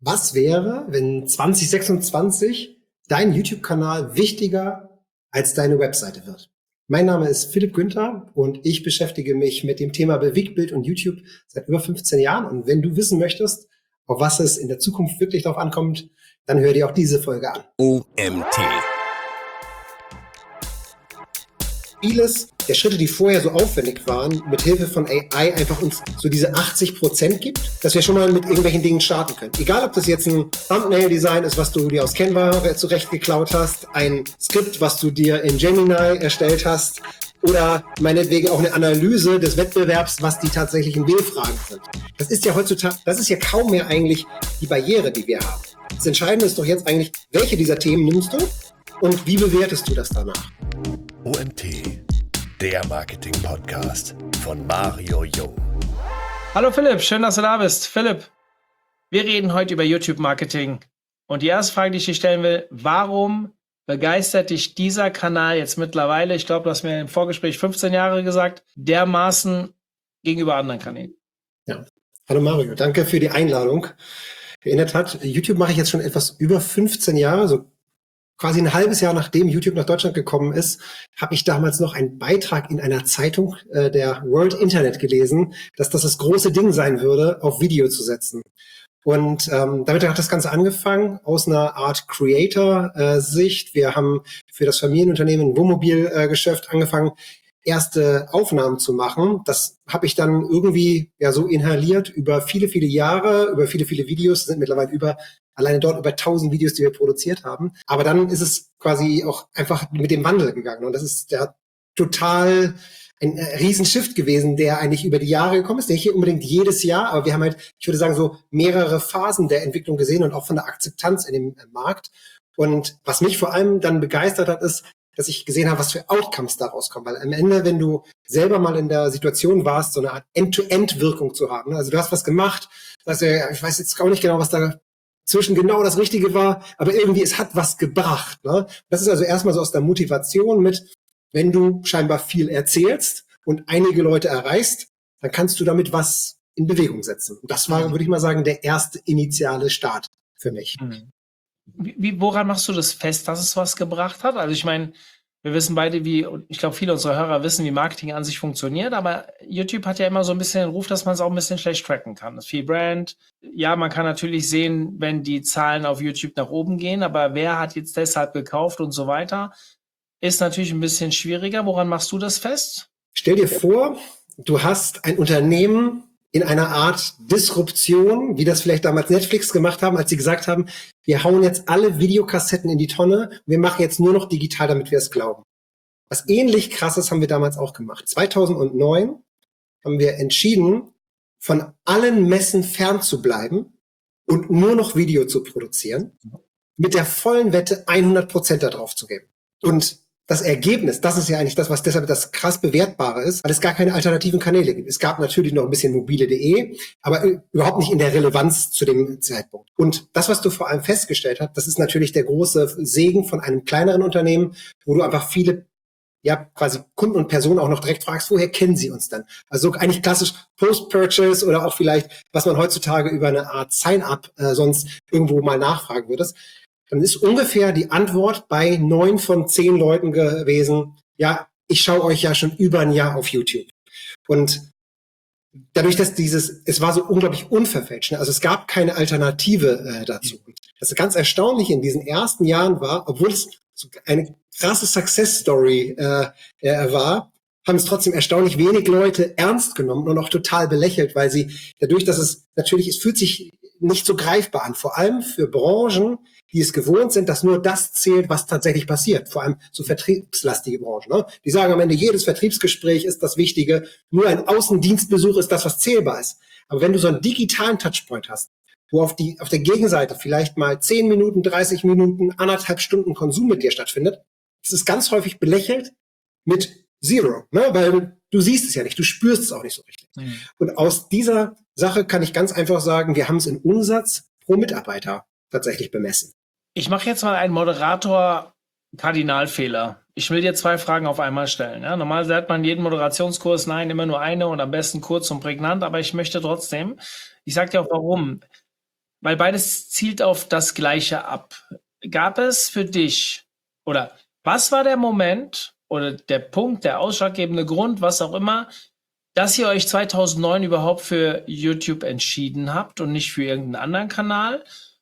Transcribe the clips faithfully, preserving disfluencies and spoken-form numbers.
Was wäre, wenn zwanzig sechsundzwanzig dein YouTube-Kanal wichtiger als deine Webseite wird? Mein Name ist Philipp Günther und ich beschäftige mich mit dem Thema Bewegtbild und YouTube seit über fünfzehn Jahren. Und wenn du wissen möchtest, auf was es in der Zukunft wirklich drauf ankommt, dann hör dir auch diese Folge an. O M T. Vieles der Schritte, die vorher so aufwendig waren, mit Hilfe von A I einfach uns so diese achtzig Prozent gibt, dass wir schon mal mit irgendwelchen Dingen starten können. Egal, ob das jetzt ein Thumbnail-Design ist, was du dir aus Canva zurecht geklaut hast, ein Skript, was du dir in Gemini erstellt hast, oder meinetwegen auch eine Analyse des Wettbewerbs, was die tatsächlichen W-Fragen sind. Das ist ja heutzutage, das ist ja kaum mehr eigentlich die Barriere, die wir haben. Das Entscheidende ist doch jetzt eigentlich, welche dieser Themen nimmst du und wie bewertest du das danach? O M T, der Marketing-Podcast von Mario Jung. Hallo Philipp, schön, dass du da bist. Philipp, wir reden heute über YouTube-Marketing. Und die erste Frage, die ich dir stellen will, warum begeistert dich dieser Kanal jetzt mittlerweile, ich glaube, du hast mir im Vorgespräch fünfzehn Jahre gesagt, dermaßen gegenüber anderen Kanälen? Ja, hallo Mario, danke für die Einladung. In der Tat, YouTube mache ich jetzt schon etwas über fünfzehn Jahre, so quasi ein halbes Jahr nachdem YouTube nach Deutschland gekommen ist, habe ich damals noch einen Beitrag in einer Zeitung äh, der World Internet gelesen, dass das das große Ding sein würde, auf Video zu setzen. Und ähm, damit hat das Ganze angefangen, aus einer Art Creator-Sicht. Wir haben für das Familienunternehmen Wohnmobilgeschäft äh, angefangen, erste Aufnahmen zu machen. Das habe ich dann irgendwie ja so inhaliert über viele, viele Jahre, über viele, viele Videos. Es sind mittlerweile über alleine dort über tausend Videos, die wir produziert haben. Aber dann ist es quasi auch einfach mit dem Wandel gegangen. Und das ist ja total ein Riesenshift gewesen, der eigentlich über die Jahre gekommen ist. Nicht unbedingt jedes Jahr, aber wir haben halt, ich würde sagen, so mehrere Phasen der Entwicklung gesehen und auch von der Akzeptanz in dem Markt. Und was mich vor allem dann begeistert hat, ist, dass ich gesehen habe, was für Outcomes daraus kommen. Weil am Ende, wenn du selber mal in der Situation warst, so eine Art End-to-End-Wirkung zu haben. Also du hast was gemacht, dass du, ich weiß jetzt auch nicht genau, was da zwischen genau das Richtige war, aber irgendwie, es hat was gebracht. Ne? Das ist also erstmal so aus der Motivation mit, wenn du scheinbar viel erzählst und einige Leute erreichst, dann kannst du damit was in Bewegung setzen. Und das war, würde ich mal sagen, der erste initiale Start für mich. Wie, wie, woran machst du das fest, dass es was gebracht hat? Also ich meine, wir wissen beide, wie, und ich glaube, viele unserer Hörer wissen, wie Marketing an sich funktioniert, aber YouTube hat ja immer so ein bisschen den Ruf, dass man es auch ein bisschen schlecht tracken kann. Das ist viel Brand. Ja, man kann natürlich sehen, wenn die Zahlen auf YouTube nach oben gehen, aber wer hat jetzt deshalb gekauft und so weiter, ist natürlich ein bisschen schwieriger. Woran machst du das fest? Stell dir vor, du hast ein Unternehmen in einer Art Disruption, wie das vielleicht damals Netflix gemacht haben, als sie gesagt haben, wir hauen jetzt alle Videokassetten in die Tonne, wir machen jetzt nur noch digital, damit wir es glauben. Was ähnlich Krasses haben wir damals auch gemacht. zweitausendneun haben wir entschieden, von allen Messen fernzubleiben und nur noch Video zu produzieren, mit der vollen Wette hundert Prozent da drauf zu geben. Und das Ergebnis, das ist ja eigentlich das, was deshalb das krass Bewertbare ist, weil es gar keine alternativen Kanäle gibt. Es gab natürlich noch ein bisschen mobile Punkt de, aber überhaupt nicht in der Relevanz zu dem Zeitpunkt. Und das, was du vor allem festgestellt hast, das ist natürlich der große Segen von einem kleineren Unternehmen, wo du einfach viele, ja, quasi Kunden und Personen auch noch direkt fragst, woher kennen sie uns dann? Also eigentlich klassisch Post-Purchase oder auch vielleicht, was man heutzutage über eine Art Sign-up äh, sonst irgendwo mal nachfragen würdest. Dann ist ungefähr die Antwort bei neun von zehn Leuten gewesen, ja, ich schaue euch ja schon über ein Jahr auf YouTube. Und dadurch, dass dieses, es war so unglaublich unverfälscht, ne? Also es gab keine Alternative äh, dazu. Das ganz Erstaunliche in diesen ersten Jahren war, obwohl es so eine krasse Success-Story äh, äh, war, haben es trotzdem erstaunlich wenig Leute ernst genommen und auch total belächelt, weil sie dadurch, dass es natürlich, es fühlt sich nicht so greifbar an, vor allem für Branchen, die es gewohnt sind, dass nur das zählt, was tatsächlich passiert. Vor allem so vertriebslastige Branchen. Ne? Die sagen am Ende, jedes Vertriebsgespräch ist das Wichtige, nur ein Außendienstbesuch ist das, was zählbar ist. Aber wenn du so einen digitalen Touchpoint hast, wo auf, die, auf der Gegenseite vielleicht mal zehn Minuten, dreißig Minuten, anderthalb Stunden Konsum mit dir stattfindet, das ist ganz häufig belächelt mit Zero, ne? Weil du siehst es ja nicht, du spürst es auch nicht so richtig. Mhm. Und aus dieser Sache kann ich ganz einfach sagen, wir haben es in Umsatz pro Mitarbeiter tatsächlich bemessen. Ich mache jetzt mal einen Moderator-Kardinalfehler. Ich will dir zwei Fragen auf einmal stellen. Ja? Normal sagt man jeden Moderationskurs, nein, immer nur eine und am besten kurz und prägnant, aber ich möchte trotzdem, ich sage dir auch warum. weil beides zielt auf das Gleiche ab. Gab es für dich oder was war der Moment oder der Punkt, der ausschlaggebende Grund, was auch immer, dass ihr euch zweitausendneun überhaupt für YouTube entschieden habt und nicht für irgendeinen anderen Kanal?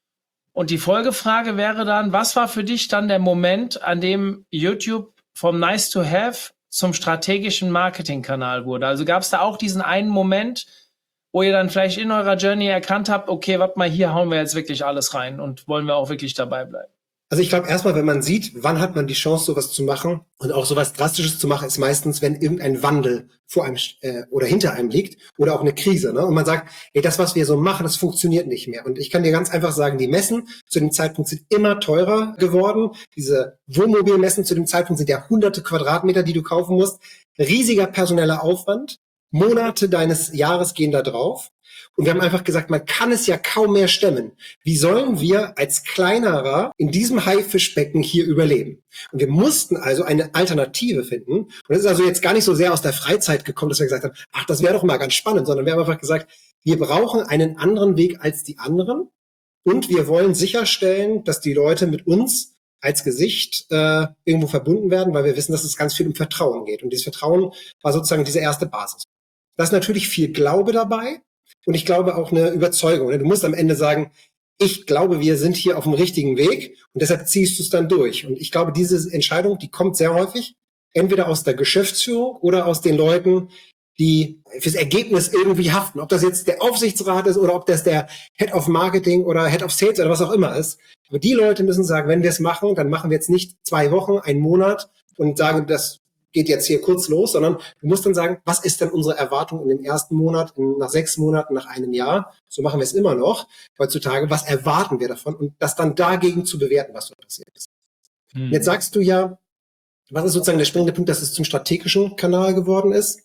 Und die Folgefrage wäre dann, was war für dich dann der Moment, an dem YouTube vom Nice to Have zum strategischen Marketingkanal wurde? Also gab es da auch diesen einen Moment, wo ihr dann vielleicht in eurer Journey erkannt habt, okay, warte mal, hier hauen wir jetzt wirklich alles rein und wollen wir auch wirklich dabei bleiben? Also ich glaube erstmal, wenn man sieht, wann hat man die Chance, sowas zu machen und auch sowas Drastisches zu machen, ist meistens, wenn irgendein Wandel vor einem äh, oder hinter einem liegt oder auch eine Krise. Ne? Und man sagt, ey, das, was wir so machen, das funktioniert nicht mehr. Und ich kann dir ganz einfach sagen, die Messen zu dem Zeitpunkt sind immer teurer geworden. Diese Wohnmobilmessen zu dem Zeitpunkt sind ja hunderte Quadratmeter, die du kaufen musst. Riesiger personeller Aufwand. Monate deines Jahres gehen da drauf. Und wir haben einfach gesagt, man kann es ja kaum mehr stemmen. Wie sollen wir als Kleinerer in diesem Haifischbecken hier überleben? Und wir mussten also eine Alternative finden. Und das ist also jetzt gar nicht so sehr aus der Freizeit gekommen, dass wir gesagt haben, ach, das wäre doch mal ganz spannend, sondern wir haben einfach gesagt, wir brauchen einen anderen Weg als die anderen. Und wir wollen sicherstellen, dass die Leute mit uns als Gesicht äh, irgendwo verbunden werden, weil wir wissen, dass es ganz viel um Vertrauen geht. Und dieses Vertrauen war sozusagen diese erste Basis. Da ist natürlich viel Glaube dabei. Und ich glaube auch eine Überzeugung. Du musst am Ende sagen, ich glaube, wir sind hier auf dem richtigen Weg und deshalb ziehst du es dann durch. Und ich glaube, diese Entscheidung, die kommt sehr häufig entweder aus der Geschäftsführung oder aus den Leuten, die fürs Ergebnis irgendwie haften. Ob das jetzt der Aufsichtsrat ist oder ob das der Head of Marketing oder Head of Sales oder was auch immer ist. Aber die Leute müssen sagen, wenn wir es machen, dann machen wir jetzt nicht zwei Wochen, einen Monat und sagen, das geht jetzt hier kurz los, sondern du musst dann sagen, was ist denn unsere Erwartung in dem ersten Monat, in, nach sechs Monaten, nach einem Jahr? So machen wir es immer noch heutzutage. Was erwarten wir davon? Und das dann dagegen zu bewerten, was so passiert ist. Hm. Jetzt sagst du ja, was ist sozusagen der springende Punkt, dass es zum strategischen Kanal geworden ist?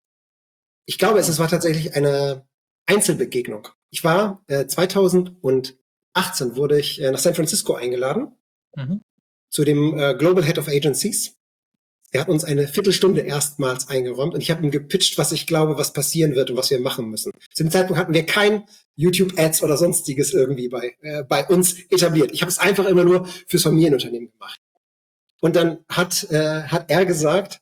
Ich glaube, es war tatsächlich eine Einzelbegegnung. Ich war äh, zweitausendachtzehn wurde ich äh, nach San Francisco eingeladen mhm. zu dem äh, Global Head of Agencies. Er hat uns eine Viertelstunde erstmals eingeräumt und ich habe ihm gepitcht, was ich glaube, was passieren wird und was wir machen müssen. Zu dem Zeitpunkt hatten wir kein YouTube-Ads oder sonstiges irgendwie bei, äh, bei uns etabliert. Ich habe es einfach immer nur fürs Familienunternehmen gemacht. Und dann hat, äh, hat er gesagt,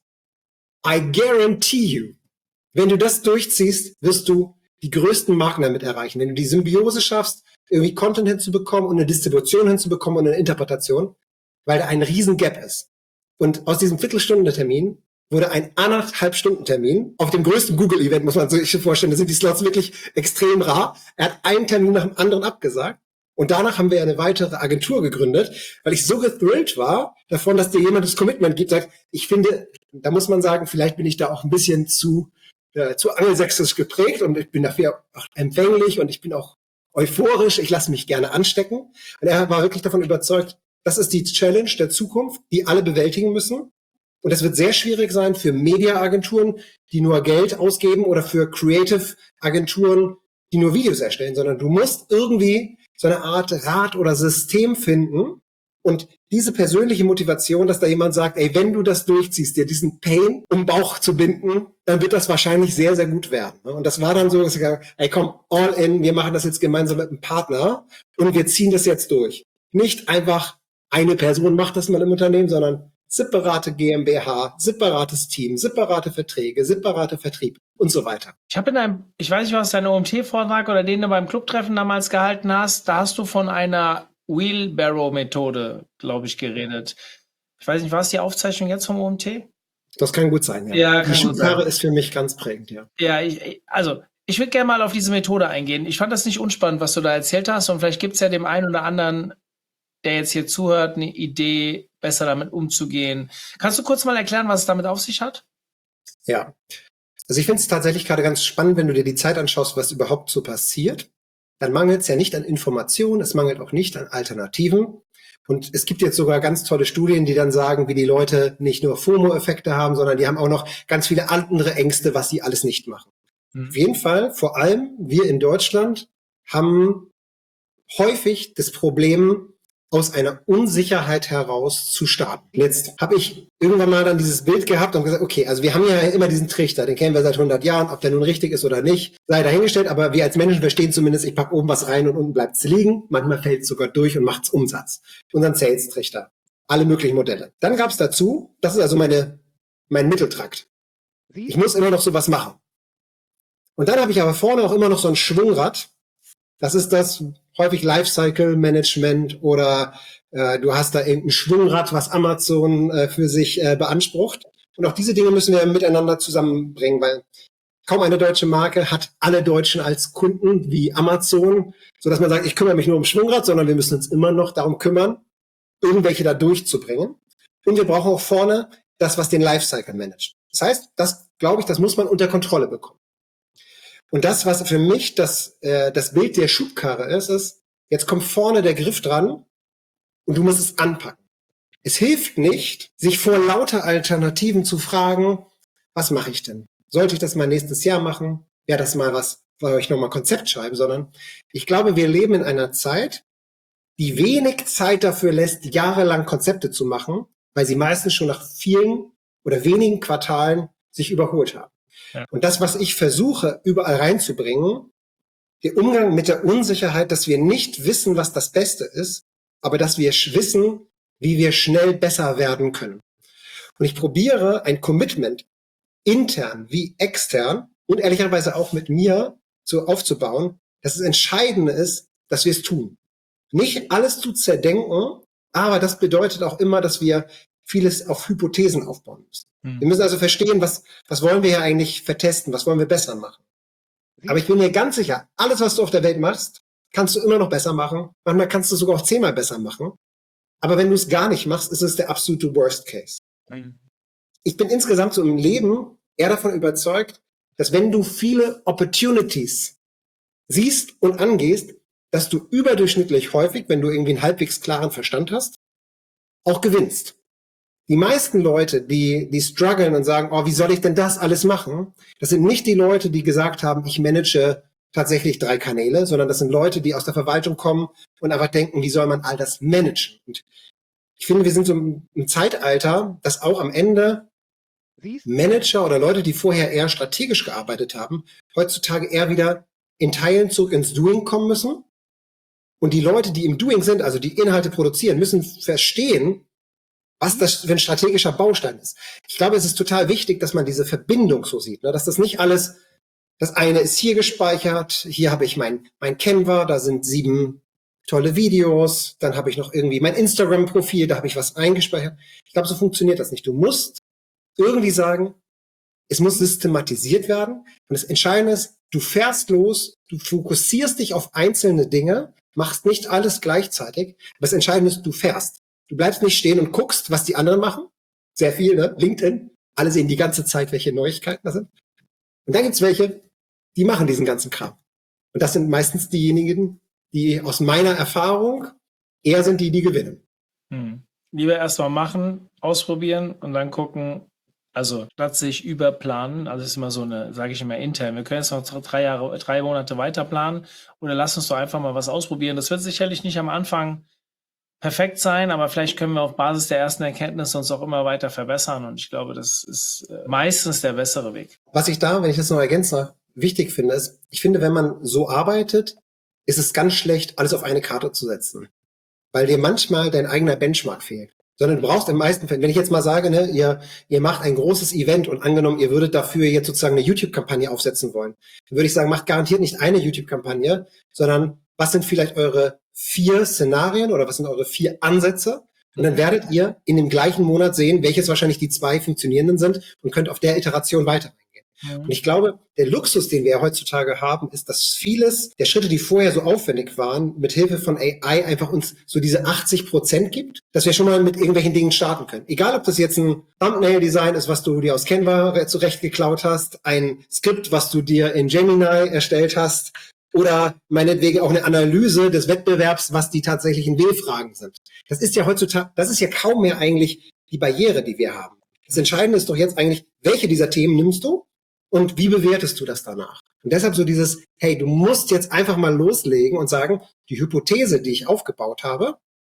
I guarantee you, wenn du das durchziehst, wirst du die größten Marken damit erreichen. Wenn du die Symbiose schaffst, irgendwie Content hinzubekommen und eine Distribution hinzubekommen und eine Interpretation, weil da ein riesen Gap ist. Und aus diesem Viertelstunden-Termin wurde ein anderthalb Stunden Termin auf dem größten Google-Event, muss man sich vorstellen. Da sind die Slots wirklich extrem rar. Er hat einen Termin nach dem anderen abgesagt. Und danach haben wir eine weitere Agentur gegründet, weil ich so gethrilled war davon, dass dir jemand das Commitment gibt, sagt, ich finde, da muss man sagen, vielleicht bin ich da auch ein bisschen zu, äh, zu angelsächsisch geprägt und ich bin dafür auch empfänglich und ich bin auch euphorisch, ich lasse mich gerne anstecken. Und er war wirklich davon überzeugt, das ist die Challenge der Zukunft, die alle bewältigen müssen. Und es wird sehr schwierig sein für Media-Agenturen, die nur Geld ausgeben oder für Creative-Agenturen, die nur Videos erstellen, sondern du musst irgendwie so eine Art Rat oder System finden und diese persönliche Motivation, dass da jemand sagt, ey, wenn du das durchziehst, dir diesen Pain um den Bauch zu binden, dann wird das wahrscheinlich sehr, sehr gut werden. Und das war dann so, dass ich gesagt habe, ey, komm, all in, wir machen das jetzt gemeinsam mit einem Partner und wir ziehen das jetzt durch. Nicht einfach eine Person macht das mal im Unternehmen, sondern separate GmbH, separates Team, separate Verträge, separate Vertrieb und so weiter. Ich habe in einem, ich weiß nicht, was dein O M T-Vortrag oder den du beim Clubtreffen damals gehalten hast, da hast du von einer Wheelbarrow-Methode, glaube ich, geredet. Ich weiß nicht, war es die Aufzeichnung jetzt vom O M T? Das kann gut sein, ja. ja die Schubkarre ist für mich ganz prägend, ja. Ja, ich, also ich würde gerne mal auf diese Methode eingehen. Ich fand das nicht unspannend, was du da erzählt hast und vielleicht gibt es ja dem einen oder anderen, der jetzt hier zuhört, eine Idee, besser damit umzugehen. Kannst du kurz mal erklären, was es damit auf sich hat? Ja, also ich finde es tatsächlich gerade ganz spannend, wenn du dir die Zeit anschaust, was überhaupt so passiert. Dann mangelt es ja nicht an Informationen, es mangelt auch nicht an Alternativen. Und es gibt jetzt sogar ganz tolle Studien, die dann sagen, wie die Leute nicht nur FOMO-Effekte haben, sondern die haben auch noch ganz viele andere Ängste, was sie alles nicht machen. Mhm. Auf jeden Fall, vor allem wir in Deutschland haben häufig das Problem, aus einer Unsicherheit heraus zu starten. Jetzt habe ich irgendwann mal dann dieses Bild gehabt und gesagt, okay, also wir haben ja immer diesen Trichter, den kennen wir seit hundert Jahren, ob der nun richtig ist oder nicht, sei dahingestellt, aber wir als Menschen verstehen zumindest, ich packe oben was rein und unten bleibt es liegen. Manchmal fällt es sogar durch und macht es Umsatz. Unseren Sales-Trichter. Alle möglichen Modelle. Dann gab es dazu, das ist also meine, mein Mitteltrakt. Ich muss immer noch sowas machen. Und dann habe ich aber vorne auch immer noch so ein Schwungrad. Das ist das häufig Lifecycle Management oder äh, du hast da irgendein Schwungrad, was Amazon äh, für sich äh, beansprucht. Und auch diese Dinge müssen wir miteinander zusammenbringen, weil kaum eine deutsche Marke hat alle Deutschen als Kunden wie Amazon, so dass man sagt, ich kümmere mich nur um Schwungrad, sondern wir müssen uns immer noch darum kümmern, irgendwelche da durchzubringen. Und wir brauchen auch vorne das, was den Lifecycle managt. Das heißt, das glaube ich, das muss man unter Kontrolle bekommen. Und das, was für mich das, äh, das Bild der Schubkarre ist, ist, jetzt kommt vorne der Griff dran und du musst es anpacken. Es hilft nicht, sich vor lauter Alternativen zu fragen, was mache ich denn? Sollte ich das mal nächstes Jahr machen? Ja, das mal was, weil ich nochmal Konzept schreibe, sondern ich glaube, wir leben in einer Zeit, die wenig Zeit dafür lässt, jahrelang Konzepte zu machen, weil sie meistens schon nach vielen oder wenigen Quartalen sich überholt haben. Ja. Und das, was ich versuche, überall reinzubringen, der Umgang mit der Unsicherheit, dass wir nicht wissen, was das Beste ist, aber dass wir wissen, wie wir schnell besser werden können. Und ich probiere ein Commitment intern wie extern und ehrlicherweise auch mit mir so aufzubauen, dass es entscheidend ist, dass wir es tun. Nicht alles zu zerdenken, aber das bedeutet auch immer, dass wir vieles auf Hypothesen aufbauen müssen. Hm. Wir müssen also verstehen, was, was wollen wir hier eigentlich vertesten, was wollen wir besser machen. Aber ich bin mir ganz sicher, alles, was du auf der Welt machst, kannst du immer noch besser machen. Manchmal kannst du sogar auch zehnmal besser machen. Aber wenn du es gar nicht machst, ist es der absolute Worst Case. Hm. Ich bin insgesamt so im Leben eher davon überzeugt, dass wenn du viele Opportunities siehst und angehst, dass du überdurchschnittlich häufig, wenn du irgendwie einen halbwegs klaren Verstand hast, auch gewinnst. Die meisten Leute, die, die strugglen und sagen, oh, wie soll ich denn das alles machen? Das sind nicht die Leute, die gesagt haben, ich manage tatsächlich drei Kanäle, sondern das sind Leute, die aus der Verwaltung kommen und einfach denken, wie soll man all das managen? Und ich finde, wir sind so im, im Zeitalter, dass auch am Ende Manager oder Leute, die vorher eher strategisch gearbeitet haben, heutzutage eher wieder in Teilen zurück ins Doing kommen müssen. Und die Leute, die im Doing sind, also die Inhalte produzieren, müssen verstehen, was das für ein strategischer Baustein ist. Ich glaube, es ist total wichtig, dass man diese Verbindung so sieht, ne? Dass das nicht alles, das eine ist hier gespeichert, hier habe ich mein, mein Canva, da sind sieben tolle Videos, dann habe ich noch irgendwie mein Instagram-Profil, da habe ich was eingespeichert. Ich glaube, so funktioniert das nicht. Du musst irgendwie sagen, es muss systematisiert werden. Und das Entscheidende ist, du fährst los, du fokussierst dich auf einzelne Dinge, machst nicht alles gleichzeitig. Aber das Entscheidende ist, du fährst. Du bleibst nicht stehen und guckst, was die anderen machen. Sehr viel, ne? LinkedIn. Alle sehen die ganze Zeit, welche Neuigkeiten da sind. Und dann gibt's welche, die machen diesen ganzen Kram. Und das sind meistens diejenigen, die aus meiner Erfahrung eher sind die, die gewinnen. Hm. Lieber erstmal machen, ausprobieren und dann gucken, also statt sich überplanen, also das ist immer so eine, sage ich immer intern, wir können jetzt noch drei Jahre, drei Monate weiter planen oder lass uns doch einfach mal was ausprobieren. Das wird sicherlich nicht am Anfang perfekt sein, aber vielleicht können wir auf Basis der ersten Erkenntnisse uns auch immer weiter verbessern und ich glaube, das ist meistens der bessere Weg. Was ich da, wenn ich das noch ergänze, wichtig finde, ist, ich finde, wenn man so arbeitet, ist es ganz schlecht, alles auf eine Karte zu setzen, weil dir manchmal dein eigener Benchmark fehlt. Sondern du brauchst im meisten Fällen, wenn ich jetzt mal sage, ne, ihr, ihr macht ein großes Event und angenommen, ihr würdet dafür jetzt sozusagen eine YouTube-Kampagne aufsetzen wollen, dann würde ich sagen, macht garantiert nicht eine YouTube-Kampagne, sondern was sind vielleicht eure vier Szenarien oder was sind eure vier Ansätze? Und dann werdet ihr in dem gleichen Monat sehen, welches wahrscheinlich die zwei funktionierenden sind und könnt auf der Iteration weiter eingehen. Und ich glaube, der Luxus, den wir ja heutzutage haben, ist, dass vieles der Schritte, die vorher so aufwendig waren, mit Hilfe von A I einfach uns so diese achtzig Prozent gibt, dass wir schon mal mit irgendwelchen Dingen starten können. Egal, ob das jetzt ein Thumbnail-Design ist, was du dir aus Canva zurecht geklaut hast, ein Skript, was du dir in Gemini erstellt hast, oder meinetwegen auch eine Analyse des Wettbewerbs, was die tatsächlichen W-Fragen sind. Das ist ja heutzutage, das ist ja kaum mehr eigentlich die Barriere, die wir haben. Das Entscheidende ist doch jetzt eigentlich, welche dieser Themen nimmst du? Und wie bewertest du das danach? Und deshalb so dieses, hey, du musst jetzt einfach mal loslegen und sagen, die Hypothese, die ich aufgebaut habe,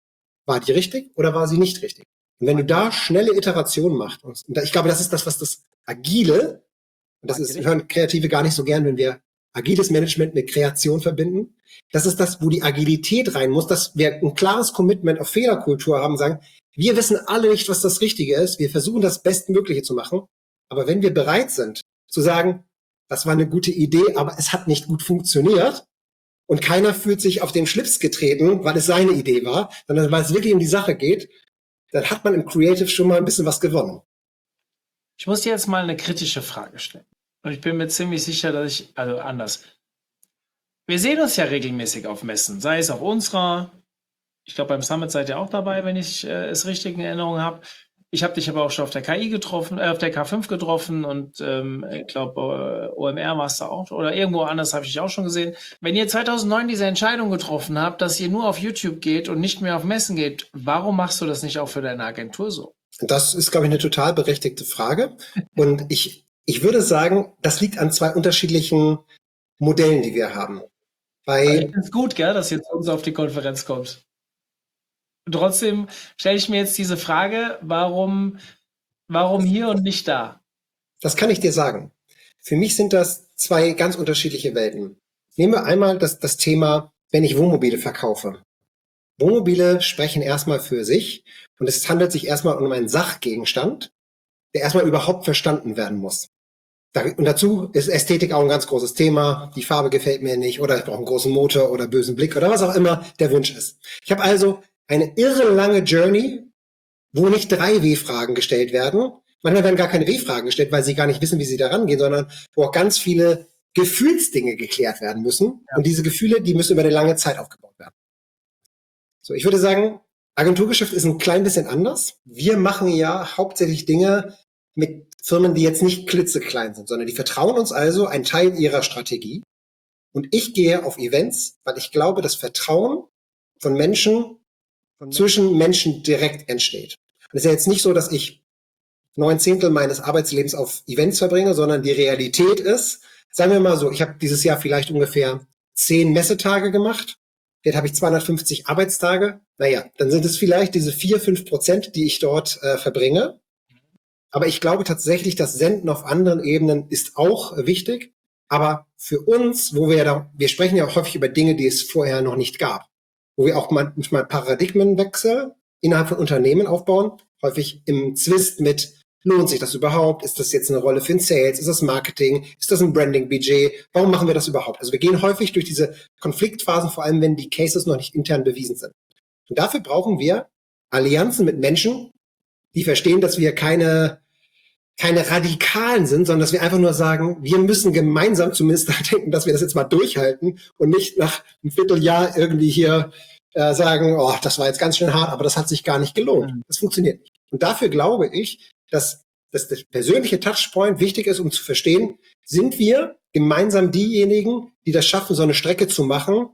War die richtig oder war sie nicht richtig? Und wenn du da schnelle Iterationen machst, und ich glaube, das ist das, was das Agile, und das ist, hören Kreative gar nicht so gern, wenn wir agiles Management mit Kreation verbinden. Das ist das, wo die Agilität rein muss, dass wir ein klares Commitment auf Fehlerkultur haben, sagen, wir wissen alle nicht, was das Richtige ist, wir versuchen das Bestmögliche zu machen, aber wenn wir bereit sind, zu sagen, das war eine gute Idee, aber es hat nicht gut funktioniert und keiner fühlt sich auf den Schlips getreten, weil es seine Idee war, sondern weil es wirklich um die Sache geht, dann hat man im Creative schon mal ein bisschen was gewonnen. Ich muss dir jetzt mal eine kritische Frage stellen. Und ich bin mir ziemlich sicher, dass ich, also anders. Wir sehen uns ja regelmäßig auf Messen, sei es auf unserer, ich glaube beim Summit seid ihr auch dabei, wenn ich äh, es richtig in Erinnerung habe. Ich habe dich aber auch schon auf der K I getroffen, äh, auf der K fünf getroffen und ähm, ich glaube äh, O M R warst du auch oder irgendwo anders habe ich dich auch schon gesehen. Wenn ihr zweitausendneun diese Entscheidung getroffen habt, dass ihr nur auf YouTube geht und nicht mehr auf Messen geht, warum machst du das nicht auch für deine Agentur so? Das ist, glaube ich, eine total berechtigte Frage. Und ich, ich würde sagen, das liegt an zwei unterschiedlichen Modellen, die wir haben. Bei ich finde es gut, gell, dass ihr zu uns auf die Konferenz kommt. Und trotzdem stelle ich mir jetzt diese Frage, warum, warum hier und nicht da? Das kann ich dir sagen. Für mich sind das zwei ganz unterschiedliche Welten. Nehmen wir einmal das, das Thema, wenn ich Wohnmobile verkaufe. Wohnmobile sprechen erstmal für sich und es handelt sich erstmal um einen Sachgegenstand, der erstmal überhaupt verstanden werden muss. Und dazu ist Ästhetik auch ein ganz großes Thema. Die Farbe gefällt mir nicht oder ich brauche einen großen Motor oder bösen Blick oder was auch immer der Wunsch ist. Ich habe also eine irre lange Journey, wo nicht drei W-Fragen gestellt werden. Manchmal werden gar keine W-Fragen gestellt, weil sie gar nicht wissen, wie sie da rangehen, sondern wo auch ganz viele Gefühlsdinge geklärt werden müssen. Ja. Und diese Gefühle, die müssen über eine lange Zeit aufgebaut werden. So, ich würde sagen, Agenturgeschäft ist ein klein bisschen anders. Wir machen ja hauptsächlich Dinge mit Firmen, die jetzt nicht klitzeklein sind, sondern die vertrauen uns also einen Teil ihrer Strategie. Und ich gehe auf Events, weil ich glaube, das Vertrauen von Menschen von zwischen Menschen direkt entsteht. Und es ist ja jetzt nicht so, dass ich neun Zehntel meines Arbeitslebens auf Events verbringe, sondern die Realität ist, sagen wir mal so, ich habe dieses Jahr vielleicht ungefähr zehn Messetage gemacht. Jetzt habe ich zweihundertfünfzig Arbeitstage. Naja, dann sind es vielleicht diese vier, fünf Prozent, die ich dort äh, verbringe. Aber ich glaube tatsächlich, das Senden auf anderen Ebenen ist auch äh, wichtig. Aber für uns, wo wir ja da, wir sprechen ja auch häufig über Dinge, die es vorher noch nicht gab, wo wir auch manchmal Paradigmenwechsel innerhalb von Unternehmen aufbauen, häufig im Zwist mit, lohnt sich das überhaupt? Ist das jetzt eine Rolle für den Sales? Ist das Marketing? Ist das ein Branding-Budget? Warum machen wir das überhaupt? Also wir gehen häufig durch diese Konfliktphasen, vor allem wenn die Cases noch nicht intern bewiesen sind. Und dafür brauchen wir Allianzen mit Menschen, die verstehen, dass wir keine, keine Radikalen sind, sondern dass wir einfach nur sagen, wir müssen gemeinsam zumindest denken, dass wir das jetzt mal durchhalten und nicht nach einem Vierteljahr irgendwie hier äh, sagen, oh, das war jetzt ganz schön hart, aber das hat sich gar nicht gelohnt. Das funktioniert nicht. Und dafür glaube ich, dass, dass der persönliche Touchpoint wichtig ist, um zu verstehen, sind wir gemeinsam diejenigen, die das schaffen, so eine Strecke zu machen,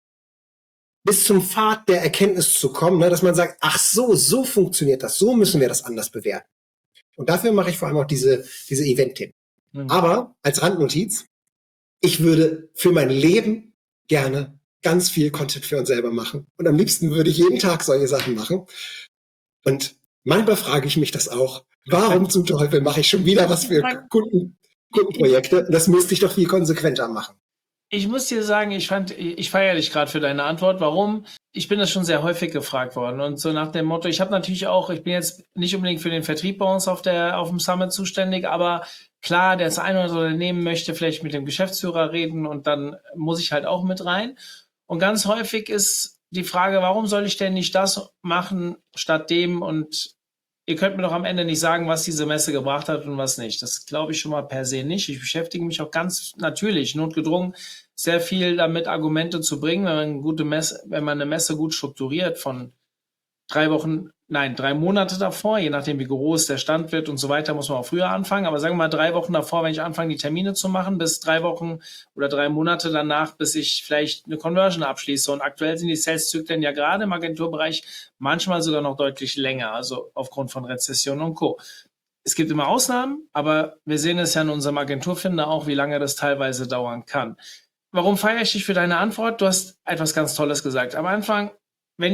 bis zum Pfad der Erkenntnis zu kommen, ne, dass man sagt, ach so, so funktioniert das, so müssen wir das anders bewerten. Und dafür mache ich vor allem auch diese, diese Event-Themen. Mhm. Aber als Randnotiz, ich würde für mein Leben gerne ganz viel Content für uns selber machen. Und am liebsten würde ich jeden Tag solche Sachen machen. Und manchmal frage ich mich das auch, warum zum Teufel mache ich schon wieder was für Kunden, Kundenprojekte? Das müsste ich doch viel konsequenter machen. Ich muss dir sagen, ich fand, ich feiere dich gerade für deine Antwort. Warum? Ich bin das schon sehr häufig gefragt worden. Und so nach dem Motto, ich habe natürlich auch, ich bin jetzt nicht unbedingt für den Vertrieb bei uns auf der, auf dem Summit zuständig, aber klar, das eine oder andere Unternehmen möchte vielleicht mit dem Geschäftsführer reden und dann muss ich halt auch mit rein. Und ganz häufig ist die Frage, warum soll ich denn nicht das machen statt dem? Und ihr könnt mir doch am Ende nicht sagen, was diese Messe gebracht hat und was nicht. Das glaube ich schon mal per se nicht. Ich beschäftige mich auch ganz natürlich, notgedrungen, sehr viel damit, Argumente zu bringen, wenn man eine gute Messe, wenn man eine Messe gut strukturiert von drei Wochen, nein, drei Monate davor, je nachdem wie groß der Stand wird und so weiter, muss man auch früher anfangen. Aber sagen wir mal drei Wochen davor, wenn ich anfange, die Termine zu machen, bis drei Wochen oder drei Monate danach, bis ich vielleicht eine Conversion abschließe. Und aktuell sind die Sales-Zyklen ja gerade im Agenturbereich manchmal sogar noch deutlich länger, also aufgrund von Rezession und Co. Es gibt immer Ausnahmen, aber wir sehen es ja in unserem Agenturfinder auch, wie lange das teilweise dauern kann. Warum feiere ich dich für deine Antwort? Du hast etwas ganz Tolles gesagt. Am Anfang, wenn ich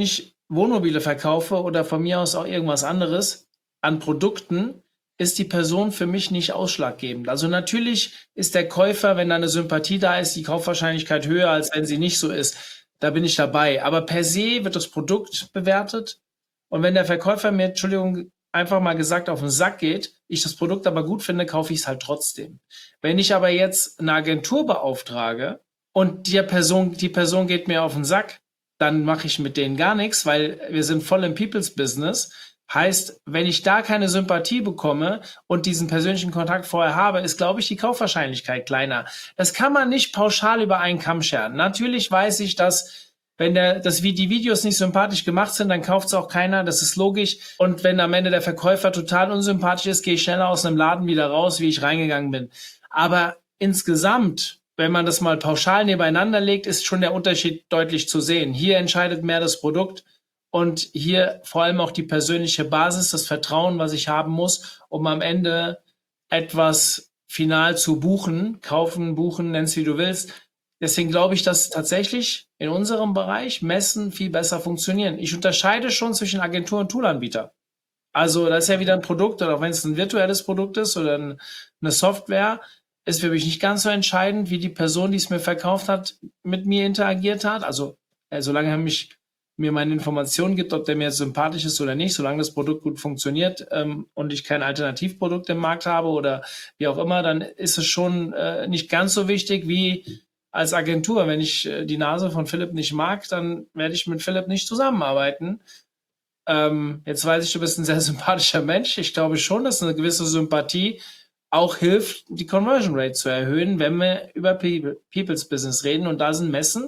Wohnmobile verkaufe oder von mir aus auch irgendwas anderes an Produkten, ist die Person für mich nicht ausschlaggebend. Also natürlich ist der Käufer, wenn da eine Sympathie da ist, die Kaufwahrscheinlichkeit höher, als wenn sie nicht so ist. Da bin ich dabei. Aber per se wird das Produkt bewertet. Und wenn der Verkäufer mir, Entschuldigung, einfach mal gesagt auf den Sack geht, ich das Produkt aber gut finde, kaufe ich es halt trotzdem. Wenn ich aber jetzt eine Agentur beauftrage und die Person, die Person geht mir auf den Sack, dann mache ich mit denen gar nichts, weil wir sind voll im People's Business. Heißt, wenn ich da keine Sympathie bekomme und diesen persönlichen Kontakt vorher habe, ist, glaube ich, die Kaufwahrscheinlichkeit kleiner. Das kann man nicht pauschal über einen Kamm scheren. Natürlich weiß ich, dass wenn der, dass wie die Videos nicht sympathisch gemacht sind, dann kauft es auch keiner. Das ist logisch. Und wenn am Ende der Verkäufer total unsympathisch ist, gehe ich schneller aus einem Laden wieder raus, wie ich reingegangen bin. Aber insgesamt, wenn man das mal pauschal nebeneinander legt, ist schon der Unterschied deutlich zu sehen. Hier entscheidet mehr das Produkt. Und hier vor allem auch die persönliche Basis, das Vertrauen, was ich haben muss, um am Ende etwas final zu buchen, kaufen, buchen, nenn's wie du willst. Deswegen glaube ich, dass tatsächlich in unserem Bereich Messen viel besser funktionieren. Ich unterscheide schon zwischen Agentur und Toolanbieter. Also das ist ja wieder ein Produkt, oder auch wenn es ein virtuelles Produkt ist oder eine Software, ist für mich nicht ganz so entscheidend, wie die Person, die es mir verkauft hat, mit mir interagiert hat. Also äh, solange er mich mir meine Informationen gibt, ob der mir jetzt sympathisch ist oder nicht, solange das Produkt gut funktioniert ähm, und ich kein Alternativprodukt im Markt habe oder wie auch immer, dann ist es schon äh, nicht ganz so wichtig wie als Agentur. Wenn ich äh, die Nase von Philipp nicht mag, dann werde ich mit Philipp nicht zusammenarbeiten. Ähm, jetzt weiß ich, du bist ein sehr sympathischer Mensch. Ich glaube schon, dass eine gewisse Sympathie auch hilft, die Conversion Rate zu erhöhen, wenn wir über People's Business reden. Und da sind Messen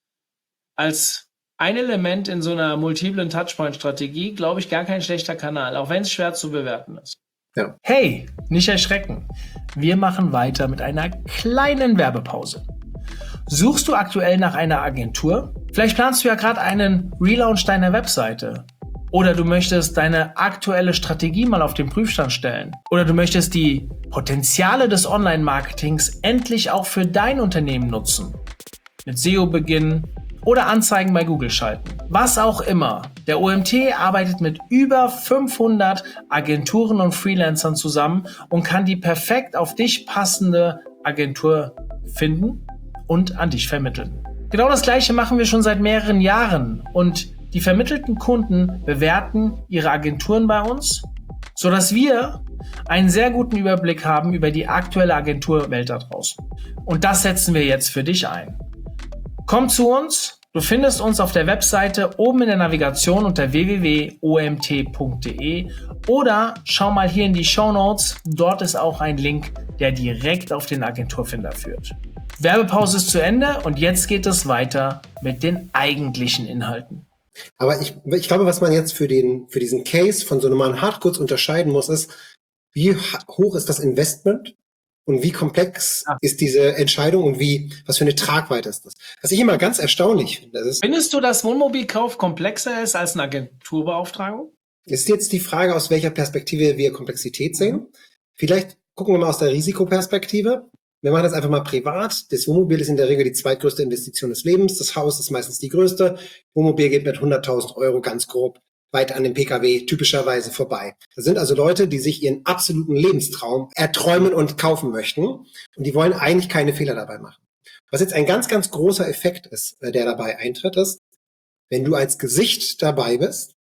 als ein Element in so einer multiplen Touchpoint-Strategie, glaube ich, gar kein schlechter Kanal, auch wenn es schwer zu bewerten ist. Ja. Hey, nicht erschrecken. Wir machen weiter mit einer kleinen Werbepause. Suchst du aktuell nach einer Agentur? Vielleicht planst du ja gerade einen Relaunch deiner Webseite. Oder du möchtest deine aktuelle Strategie mal auf den Prüfstand stellen. Oder du möchtest die Potenziale des Online-Marketings endlich auch für dein Unternehmen nutzen. Mit S E O beginnen oder Anzeigen bei Google schalten. Was auch immer. Der O M T arbeitet mit über fünfhundert Agenturen und Freelancern zusammen und kann die perfekt auf dich passende Agentur finden und an dich vermitteln. Genau das Gleiche machen wir schon seit mehreren Jahren und die vermittelten Kunden bewerten ihre Agenturen bei uns, sodass wir einen sehr guten Überblick haben über die aktuelle Agenturwelt da draußen. Und das setzen wir jetzt für dich ein. Komm zu uns, du findest uns auf der Webseite oben in der Navigation unter w w w punkt o m t punkt d e oder schau mal hier in die Shownotes, dort ist auch ein Link, der direkt auf den Agenturfinder führt. Werbepause ist zu Ende und jetzt geht es weiter mit den eigentlichen Inhalten. Aber ich, ich glaube, was man jetzt für den, für diesen Case von so normalen Hardcodes unterscheiden muss, ist, wie hoch ist das Investment? Und wie komplex ja. ist diese Entscheidung und wie, was für eine Tragweite ist das? Was ich immer ganz erstaunlich finde. Ist, Findest du, dass Wohnmobilkauf komplexer ist als eine Agenturbeauftragung? Ist jetzt die Frage, aus welcher Perspektive wir Komplexität sehen. Vielleicht gucken wir mal aus der Risikoperspektive. Wir machen das einfach mal privat. Das Wohnmobil ist in der Regel die zweitgrößte Investition des Lebens. Das Haus ist meistens die größte. Wohnmobil geht mit hunderttausend Euro ganz grob weit an dem P K W typischerweise vorbei. Das sind also Leute, die sich ihren absoluten Lebenstraum erträumen und kaufen möchten. Und die wollen eigentlich keine Fehler dabei machen. Was jetzt ein ganz, ganz großer Effekt ist, der dabei eintritt, ist, wenn du als Gesicht dabei bist,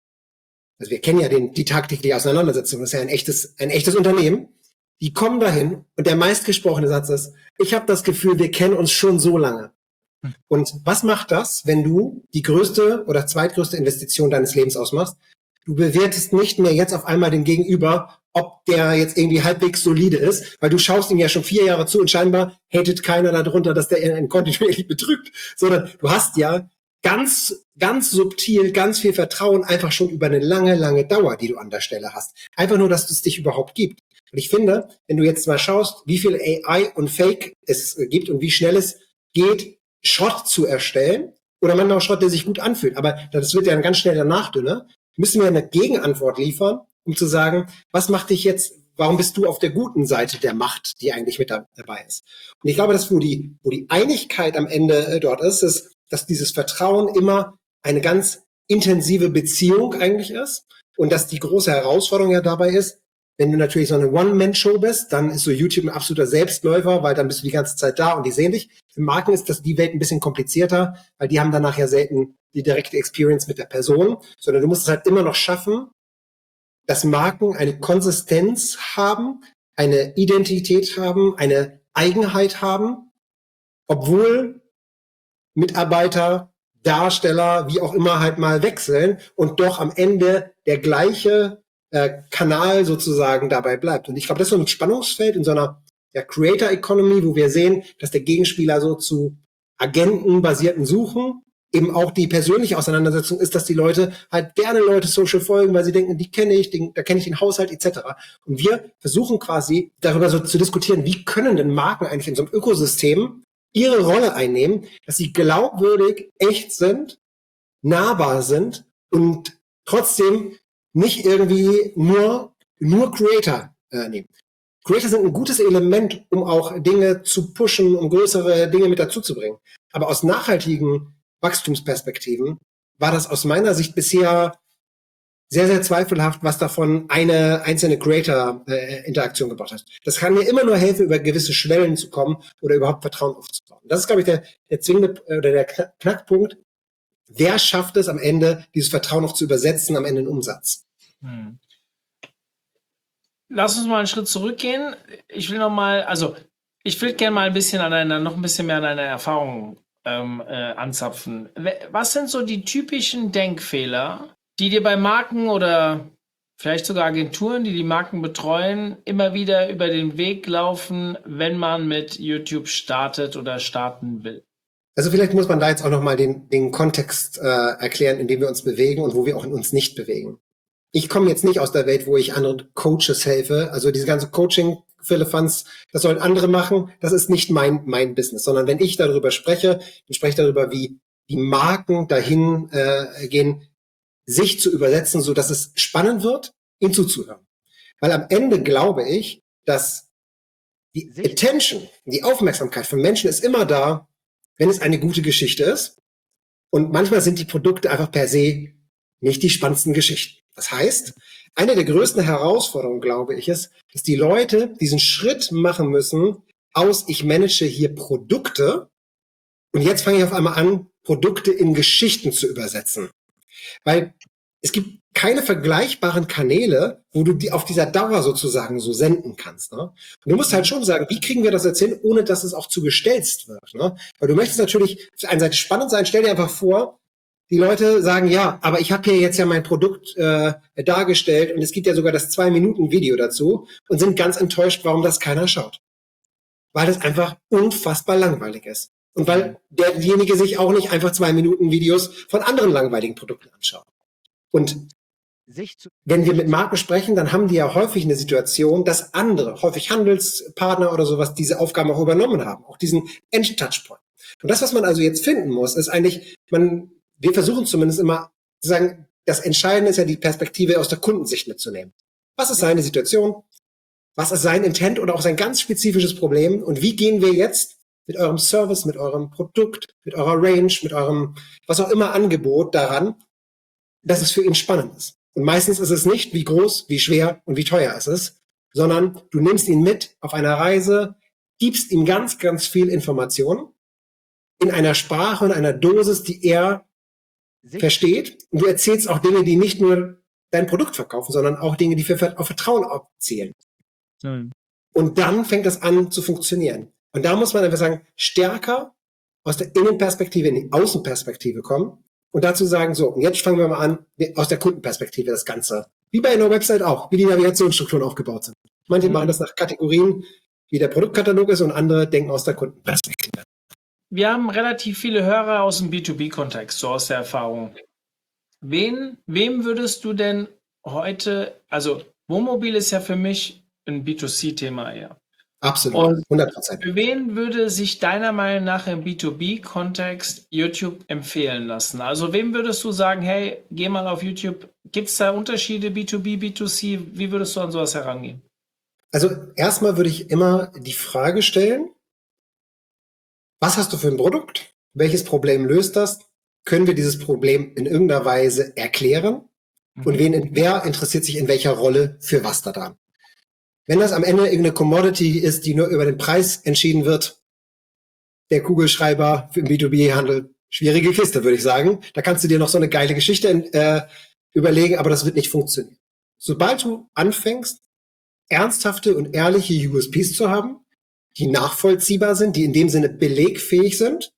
also wir kennen ja den, die tagtägliche Auseinandersetzung, das ist ja ein echtes, ein echtes Unternehmen, die kommen dahin und der meistgesprochene Satz ist, ich habe das Gefühl, wir kennen uns schon so lange. Und was macht das, wenn du die größte oder zweitgrößte Investition deines Lebens ausmachst? Du bewertest nicht mehr jetzt auf einmal den Gegenüber, ob der jetzt irgendwie halbwegs solide ist, weil du schaust ihm ja schon vier Jahre zu und scheinbar hatet keiner darunter, dass der einen kontinuierlich betrügt, sondern du hast ja ganz, ganz subtil, ganz viel Vertrauen einfach schon über eine lange, lange Dauer, die du an der Stelle hast. Einfach nur, dass es dich überhaupt gibt. Und ich finde, wenn du jetzt mal schaust, wie viel A I und Fake es gibt und wie schnell es geht, Schrott zu erstellen oder manchmal auch Schrott, der sich gut anfühlt. Aber das wird ja dann ganz schnell danach dünner. Müssen wir eine Gegenantwort liefern, um zu sagen, was macht dich jetzt, warum bist du auf der guten Seite der Macht, die eigentlich mit dabei ist? Und ich glaube, dass wo die, wo die Einigkeit am Ende dort ist, ist, dass dieses Vertrauen immer eine ganz intensive Beziehung eigentlich ist und dass die große Herausforderung ja dabei ist, wenn du natürlich so eine One-Man-Show bist, dann ist so YouTube ein absoluter Selbstläufer, weil dann bist du die ganze Zeit da und die sehen dich. Für Marken ist das die Welt ein bisschen komplizierter, weil die haben dann nachher selten die direkte Experience mit der Person, sondern du musst es halt immer noch schaffen, dass Marken eine Konsistenz haben, eine Identität haben, eine Eigenheit haben, obwohl Mitarbeiter, Darsteller, wie auch immer halt mal wechseln und doch am Ende der gleiche äh, Kanal sozusagen dabei bleibt. Und ich glaube, das ist so ein Spannungsfeld in so einer ja, Creator Economy, wo wir sehen, dass der Gegenspieler so zu agentenbasierten Suchen eben auch die persönliche Auseinandersetzung ist, dass die Leute halt gerne Leute Social folgen, weil sie denken, die kenne ich, den, da kenne ich den Haushalt et cetera. Und wir versuchen quasi darüber so zu diskutieren, wie können denn Marken eigentlich in so einem Ökosystem ihre Rolle einnehmen, dass sie glaubwürdig, echt sind, nahbar sind und trotzdem nicht irgendwie nur, nur Creator äh, nehmen. Creator sind ein gutes Element, um auch Dinge zu pushen, um größere Dinge mit dazu zu bringen. Aber aus nachhaltigen Wachstumsperspektiven war das aus meiner Sicht bisher sehr, sehr zweifelhaft, was davon eine einzelne Creator-Interaktion äh, gebracht hat. Das kann mir immer nur helfen, über gewisse Schwellen zu kommen oder überhaupt Vertrauen aufzubauen. Das ist, glaube ich, der, der zwingende oder der Knackpunkt. Wer schafft es am Ende, dieses Vertrauen noch zu übersetzen, am Ende in Umsatz? Hm. Lass uns mal einen Schritt zurückgehen. Ich will noch mal, also ich will gerne mal ein bisschen an deiner, noch ein bisschen mehr an deiner Erfahrung ähm, äh, anzapfen. Was sind so die typischen Denkfehler, die dir bei Marken oder vielleicht sogar Agenturen, die die Marken betreuen, immer wieder über den Weg laufen, wenn man mit YouTube startet oder starten will? Also vielleicht muss man da jetzt auch nochmal den, den Kontext äh, erklären, in dem wir uns bewegen und wo wir auch in uns nicht bewegen. Ich komme jetzt nicht aus der Welt, wo ich anderen Coaches helfe. Also diese ganze Coaching, Firlefanz, das sollen andere machen. Das ist nicht mein mein Business, sondern wenn ich darüber spreche, dann spreche ich darüber, wie die Marken dahin äh, gehen, sich zu übersetzen, so dass es spannend wird, ihnen zuzuhören. Weil am Ende glaube ich, dass die Attention, die Aufmerksamkeit von Menschen ist immer da, wenn es eine gute Geschichte ist. Und manchmal sind die Produkte einfach per se nicht die spannendsten Geschichten. Das heißt, eine der größten Herausforderungen, glaube ich, ist, dass die Leute diesen Schritt machen müssen aus, ich manage hier Produkte und jetzt fange ich auf einmal an, Produkte in Geschichten zu übersetzen. Weil es gibt keine vergleichbaren Kanäle, wo du die auf dieser Dauer sozusagen so senden kannst. Ne? Und du musst halt schon sagen, wie kriegen wir das jetzt hin, ohne dass es auch zu gestelzt wird. Ne? Weil du möchtest natürlich auf der einen Seite spannend sein, stell dir einfach vor, die Leute sagen, ja, aber ich habe hier jetzt ja mein Produkt äh, dargestellt und es gibt ja sogar das zwei-Minuten-Video dazu und sind ganz enttäuscht, warum das keiner schaut. Weil das einfach unfassbar langweilig ist. Und weil derjenige sich auch nicht einfach zwei-Minuten-Videos von anderen langweiligen Produkten anschaut. Und wenn wir mit Marken sprechen, dann haben die ja häufig eine Situation, dass andere, häufig Handelspartner oder sowas, diese Aufgaben auch übernommen haben. Auch diesen End-Touchpoint. Und das, was man also jetzt finden muss, ist eigentlich, man wir versuchen zumindest immer zu sagen, das Entscheidende ist ja die Perspektive aus der Kundensicht mitzunehmen. Was ist seine Situation? Was ist sein Intent oder auch sein ganz spezifisches Problem? Und wie gehen wir jetzt mit eurem Service, mit eurem Produkt, mit eurer Range, mit eurem, was auch immer Angebot daran, dass es für ihn spannend ist? Und meistens ist es nicht, wie groß, wie schwer und wie teuer es ist, sondern du nimmst ihn mit auf einer Reise, gibst ihm ganz, ganz viel Information in einer Sprache und einer Dosis, die er versteht. Und du erzählst auch Dinge, die nicht nur dein Produkt verkaufen, sondern auch Dinge, die für, auf Vertrauen abzielen. Mhm. Und dann fängt das an zu funktionieren. Und da muss man einfach sagen, stärker aus der Innenperspektive in die Außenperspektive kommen und dazu sagen, so, und jetzt fangen wir mal an, aus der Kundenperspektive das Ganze. Wie bei einer Website auch, wie die Navigationsstrukturen aufgebaut sind. Manche mhm. machen das nach Kategorien, wie der Produktkatalog ist, und andere denken aus der Kundenperspektive. Wir haben relativ viele Hörer aus dem B zwei B-Kontext, so aus der Erfahrung. Wen, wem würdest du denn heute, also Wohnmobil ist ja für mich ein B zwei C-Thema eher. Absolut, hundert Prozent. Für wen würde sich deiner Meinung nach im B zwei B-Kontext YouTube empfehlen lassen? Also wem würdest du sagen, hey, geh mal auf YouTube. Gibt es da Unterschiede B zwei B, B zwei C? Wie würdest du an sowas herangehen? Also erstmal würde ich immer die Frage stellen, was hast du für ein Produkt? Welches Problem löst das? können wir dieses Problem in irgendeiner Weise erklären und wen, wer interessiert sich in welcher Rolle für was da dran. Wenn das am Ende irgendeine Commodity ist, die nur über den Preis entschieden wird, der Kugelschreiber für den B zwei B-Handel, schwierige Kiste, würde ich sagen. Da kannst du dir noch so eine geile Geschichte äh, überlegen, aber das wird nicht funktionieren. Sobald du anfängst, ernsthafte und ehrliche U S Ps zu haben, die nachvollziehbar sind, die in dem Sinne belegfähig sind,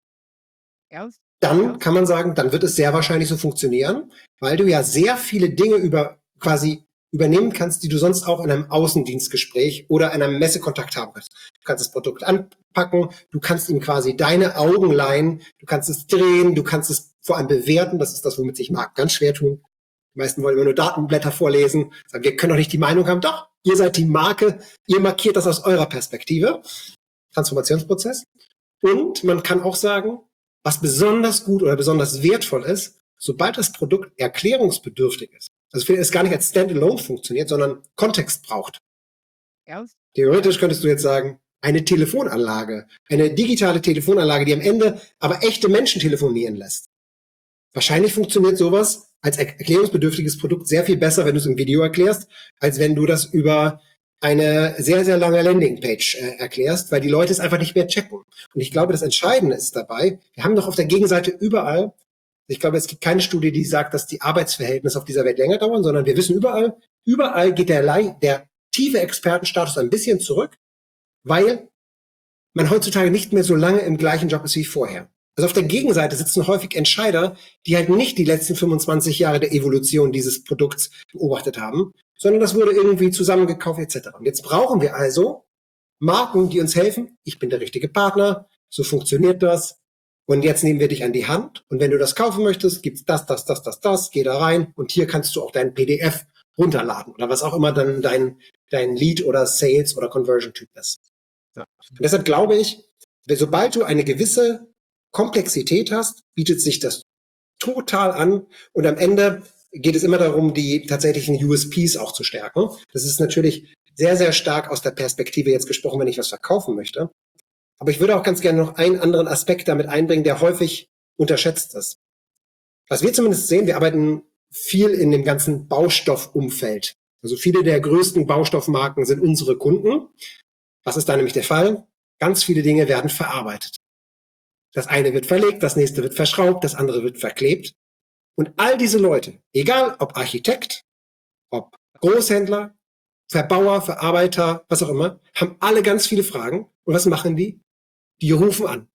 Ernst? dann kann man sagen, dann wird es sehr wahrscheinlich so funktionieren, weil du ja sehr viele Dinge über quasi übernehmen kannst, die du sonst auch in einem Außendienstgespräch oder in einem Messekontakt haben kannst. Du kannst das Produkt anpacken, du kannst ihm quasi deine Augen leihen, du kannst es drehen, du kannst es vor allem bewerten, das ist das, womit sich Marken ganz schwer tun. Die meisten wollen immer nur Datenblätter vorlesen, sagen, wir können doch nicht die Meinung haben, doch, ihr seid die Marke, ihr markiert das aus eurer Perspektive. Transformationsprozess. Und man kann auch sagen, was besonders gut oder besonders wertvoll ist, sobald das Produkt erklärungsbedürftig ist, also es gar nicht als Standalone funktioniert, sondern Kontext braucht. Ernst? Theoretisch könntest du jetzt sagen, eine Telefonanlage, eine digitale Telefonanlage, die am Ende aber echte Menschen telefonieren lässt. Wahrscheinlich funktioniert sowas als erklärungsbedürftiges Produkt sehr viel besser, wenn du es im Video erklärst, als wenn du das über eine sehr, sehr lange Landingpage äh, erklärst, weil die Leute es einfach nicht mehr checken. Und ich glaube, das Entscheidende ist dabei, wir haben doch auf der Gegenseite überall, ich glaube, es gibt keine Studie, die sagt, dass die Arbeitsverhältnisse auf dieser Welt länger dauern, sondern wir wissen überall, überall geht der, der tiefe Expertenstatus ein bisschen zurück, weil man heutzutage nicht mehr so lange im gleichen Job ist wie vorher. Also auf der Gegenseite sitzen häufig Entscheider, die halt nicht die letzten fünfundzwanzig Jahre der Evolution dieses Produkts beobachtet haben, sondern das wurde irgendwie zusammengekauft et cetera. Und jetzt brauchen wir also Marken, die uns helfen. Ich bin der richtige Partner, so funktioniert das. Und jetzt nehmen wir dich an die Hand. Und wenn du das kaufen möchtest, gibt's das, das, das, das, das, geh da rein. Und hier kannst du auch dein P D F runterladen oder was auch immer dann dein, dein Lead oder Sales oder Conversion-Typ ist. Ja. Und deshalb glaube ich, sobald du eine gewisse Komplexität hast, bietet sich das total an. Und am Ende geht es immer darum, die tatsächlichen U S Ps auch zu stärken. Das ist natürlich sehr, sehr stark aus der Perspektive jetzt gesprochen, wenn ich was verkaufen möchte. Aber ich würde auch ganz gerne noch einen anderen Aspekt damit einbringen, der häufig unterschätzt ist. Was wir zumindest sehen, wir arbeiten viel in dem ganzen Baustoffumfeld. Also viele der größten Baustoffmarken sind unsere Kunden. Was ist da nämlich der Fall? Ganz viele Dinge werden verarbeitet. Das eine wird verlegt, das nächste wird verschraubt, das andere wird verklebt. Und all diese Leute, egal ob Architekt, ob Großhändler, Verbauer, Verarbeiter, was auch immer, haben alle ganz viele Fragen. Und was machen die? Die rufen an.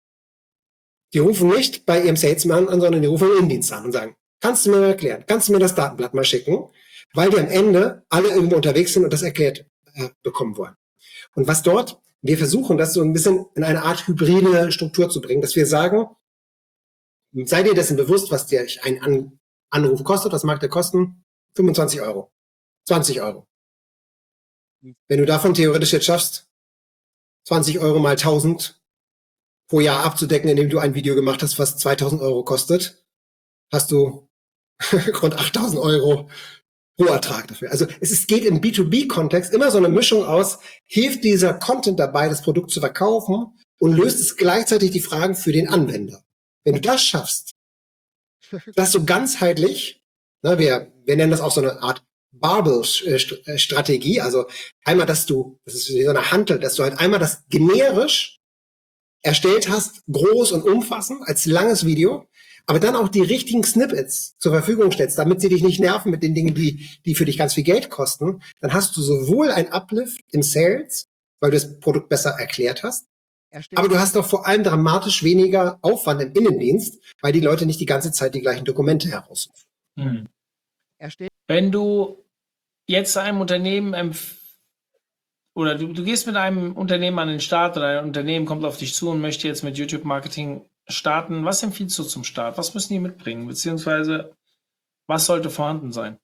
Die rufen nicht bei ihrem Salesman an, sondern die rufen im Innendienst an und sagen, kannst du mir mal erklären, kannst du mir das Datenblatt mal schicken? Weil die am Ende alle irgendwo unterwegs sind und das erklärt äh, bekommen wollen. Und was dort, wir versuchen das so ein bisschen in eine Art hybride Struktur zu bringen, dass wir sagen, sei dir dessen bewusst, was dir ein An- Anruf kostet, was mag der kosten? fünfundzwanzig Euro, zwanzig Euro. Wenn du davon theoretisch jetzt schaffst, zwanzig Euro mal tausend pro Jahr abzudecken, indem du ein Video gemacht hast, was zweitausend Euro kostet, hast du rund achttausend Euro pro Ertrag dafür. Also es ist, geht im B zwei B-Kontext immer so eine Mischung aus, hilft dieser Content dabei, das Produkt zu verkaufen und löst es gleichzeitig die Fragen für den Anwender. Wenn du das schaffst, das so ganzheitlich, na, wir, wir nennen das auch so eine Art Barbell-Strategie, also einmal, dass du, das ist wie so eine Hantel, dass du halt einmal das generisch erstellt hast, groß und umfassend, als langes Video, aber dann auch die richtigen Snippets zur Verfügung stellst, damit sie dich nicht nerven mit den Dingen, die, die für dich ganz viel Geld kosten, dann hast du sowohl ein Uplift im Sales, weil du das Produkt besser erklärt hast, aber du hast auch vor allem dramatisch weniger Aufwand im Innendienst, weil die Leute nicht die ganze Zeit die gleichen Dokumente herausrufen. Hm. Wenn du jetzt einem Unternehmen empf- oder du, du gehst mit einem Unternehmen an den Start oder ein Unternehmen kommt auf dich zu und möchte jetzt mit YouTube-Marketing starten, was empfiehlst du zum Start? Was müssen die mitbringen? Beziehungsweise, was sollte vorhanden sein?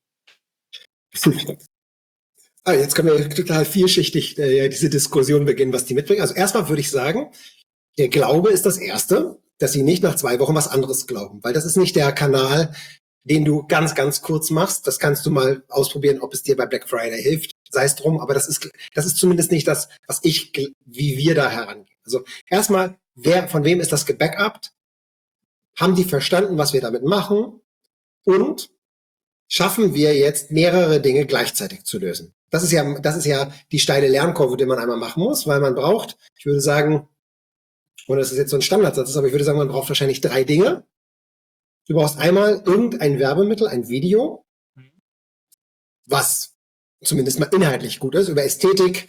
Ah, jetzt können wir total vielschichtig äh, diese Diskussion beginnen, was die mitbringen. Also erstmal würde ich sagen, der Glaube ist das Erste, dass sie nicht nach zwei Wochen was anderes glauben, weil das ist nicht der Kanal, den du ganz, ganz kurz machst. Das kannst du mal ausprobieren, ob es dir bei Black Friday hilft. Sei es drum, aber das ist, das ist zumindest nicht das, was ich, wie wir da herangehen. Also erstmal, wer, von wem ist das gebackupt? haben die verstanden, was wir damit machen und schaffen wir jetzt mehrere Dinge gleichzeitig zu lösen. Das ist ja, das ist ja die steile Lernkurve, die man einmal machen muss, weil man braucht, ich würde sagen, und das ist jetzt so ein Standardsatz, aber ich würde sagen, man braucht wahrscheinlich drei Dinge. Du brauchst einmal irgendein Werbemittel, ein Video, was zumindest mal inhaltlich gut ist. Über Ästhetik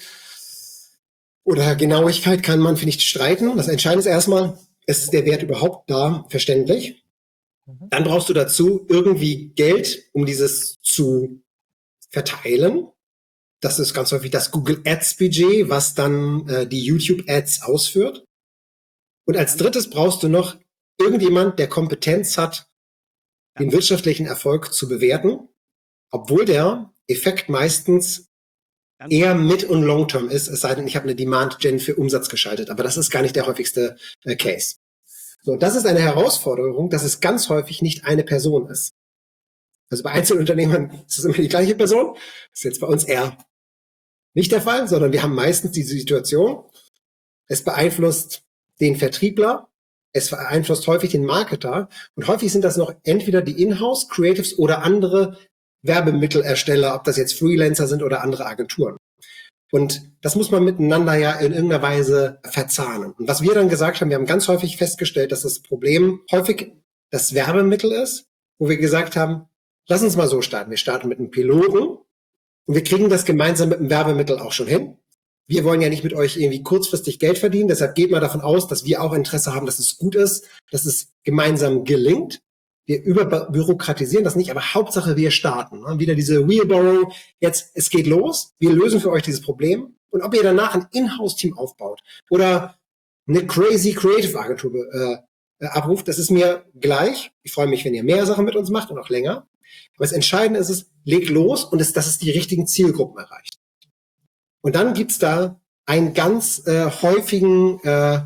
oder Genauigkeit kann man, finde ich, streiten. Das Entscheidende ist erstmal, ist der Wert überhaupt da, verständlich? Dann brauchst du dazu irgendwie Geld, um dieses zu verteilen. Das ist ganz häufig das Google Ads Budget, was dann äh, die YouTube Ads ausführt. Und als drittes brauchst du noch irgendjemand, der Kompetenz hat, den wirtschaftlichen Erfolg zu bewerten, obwohl der Effekt meistens eher mid- und long-term ist, es sei denn, ich habe eine Demand-Gen für Umsatz geschaltet. Aber das ist gar nicht der häufigste äh, Case. So, das ist eine Herausforderung, dass es ganz häufig nicht eine Person ist. Also bei Einzelunternehmern ist es immer die gleiche Person. Das ist jetzt bei uns eher nicht der Fall, sondern wir haben meistens diese Situation, es beeinflusst den Vertriebler, es beeinflusst häufig den Marketer und häufig sind das noch entweder die Inhouse-Creatives oder andere Werbemittelersteller, ob das jetzt Freelancer sind oder andere Agenturen. Und das muss man miteinander ja in irgendeiner Weise verzahnen. Und was wir dann gesagt haben, wir haben ganz häufig festgestellt, dass das Problem häufig das Werbemittel ist, wo wir gesagt haben, lass uns mal so starten. Wir starten mit einem Piloten und wir kriegen das gemeinsam mit einem Werbemittel auch schon hin. Wir wollen ja nicht mit euch irgendwie kurzfristig Geld verdienen, deshalb geht mal davon aus, dass wir auch Interesse haben, dass es gut ist, dass es gemeinsam gelingt. Wir überbürokratisieren das nicht, aber Hauptsache wir starten. Wieder diese Wheelbarrow, jetzt, es geht los, wir lösen für euch dieses Problem. Und ob ihr danach ein Inhouse-Team aufbaut oder eine crazy Creative Agentur äh, abruft, das ist mir gleich. Ich freue mich, wenn ihr mehr Sachen mit uns macht und auch länger. Aber das Entscheidende ist es, legt los und es, dass es die richtigen Zielgruppen erreicht. Und dann gibt's da einen ganz äh, häufigen, äh,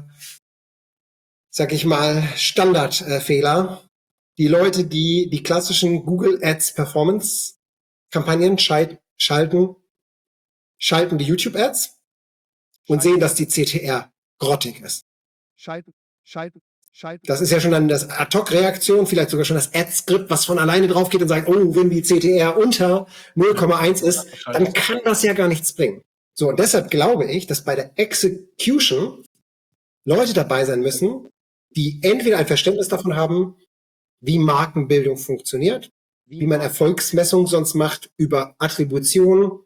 sag ich mal, Standardfehler. Äh, die Leute, die die klassischen Google Ads Performance Kampagnen schalt, schalten, schalten die YouTube Ads und sehen, dass die C T R grottig ist. Schalten, schalten, schalten. Das ist ja schon dann das Ad-Hoc-Reaktion, vielleicht sogar schon das Ad-Skript, was von alleine drauf geht und sagt, oh, wenn die C T R unter null Komma eins ist, dann kann das ja gar nichts bringen. So, und deshalb glaube ich, dass bei der Execution Leute dabei sein müssen, die entweder ein Verständnis davon haben, wie Markenbildung funktioniert, wie man Erfolgsmessung sonst macht über Attribution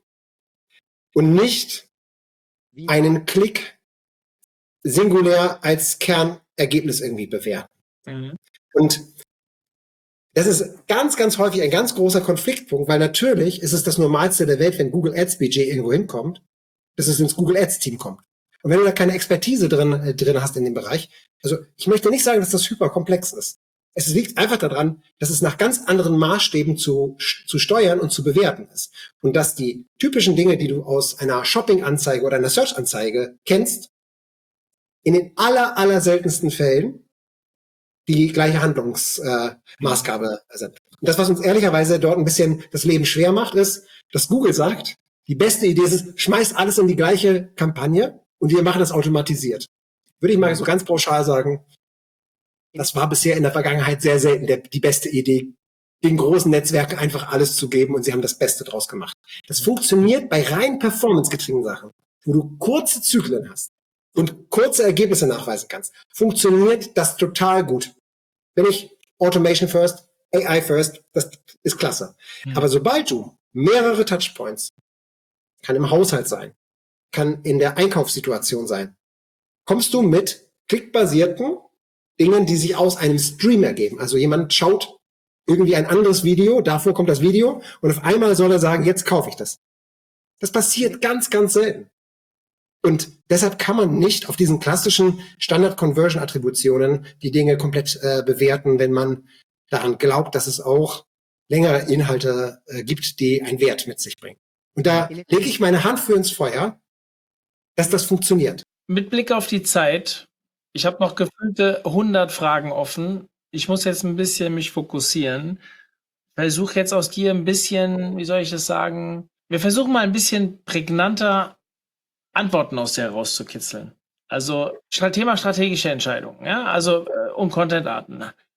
und nicht einen Klick singulär als Kernergebnis irgendwie bewerten. Mhm. Und das ist ganz, ganz häufig ein ganz großer Konfliktpunkt, weil natürlich ist es das Normalste der Welt, wenn Google Ads Budget irgendwo hinkommt, dass es ins Google Ads Team kommt. Und wenn du da keine Expertise drin, äh, drin hast in dem Bereich, also ich möchte nicht sagen, dass das hyperkomplex ist. Es liegt einfach daran, dass es nach ganz anderen Maßstäben zu, zu steuern und zu bewerten ist. Und dass die typischen Dinge, die du aus einer Shopping-Anzeige oder einer Search-Anzeige kennst, in den aller, aller seltensten Fällen die gleiche Handlungsmaßgabe äh, sind. Und das, was uns ehrlicherweise dort ein bisschen das Leben schwer macht, ist, dass Google sagt, die beste Idee ist es, schmeißt alles in die gleiche Kampagne und wir machen das automatisiert. Würde ich mal so ganz pauschal sagen, das war bisher in der Vergangenheit sehr selten der, die beste Idee, den großen Netzwerken einfach alles zu geben und sie haben das Beste draus gemacht. Das funktioniert bei rein performance-getriebenen Sachen, wo du kurze Zyklen hast und kurze Ergebnisse nachweisen kannst. Funktioniert das total gut. Wenn ich Automation first, A I first, das ist klasse. Mhm. Aber sobald du mehrere Touchpoints, kann im Haushalt sein, kann in der Einkaufssituation sein, kommst du mit klickbasierten Dingen, die sich aus einem Stream ergeben. Also jemand schaut irgendwie ein anderes Video, davor kommt das Video und auf einmal soll er sagen, jetzt kaufe ich das. Das passiert ganz, ganz selten. Und deshalb kann man nicht auf diesen klassischen Standard-Conversion-Attributionen die Dinge komplett äh, bewerten, wenn man daran glaubt, dass es auch längere Inhalte äh, gibt, die einen Wert mit sich bringen. Und da lege ich meine Hand für ins Feuer, dass das funktioniert. Mit Blick auf die Zeit, ich habe noch gefühlte hundert Fragen offen. Ich muss jetzt ein bisschen mich fokussieren. Versuche jetzt aus dir ein bisschen, wie soll ich das sagen? Wir versuchen mal ein bisschen prägnanter Antworten aus dir herauszukitzeln. Also Thema strategische Entscheidungen, ja, also äh, und Content-Arten.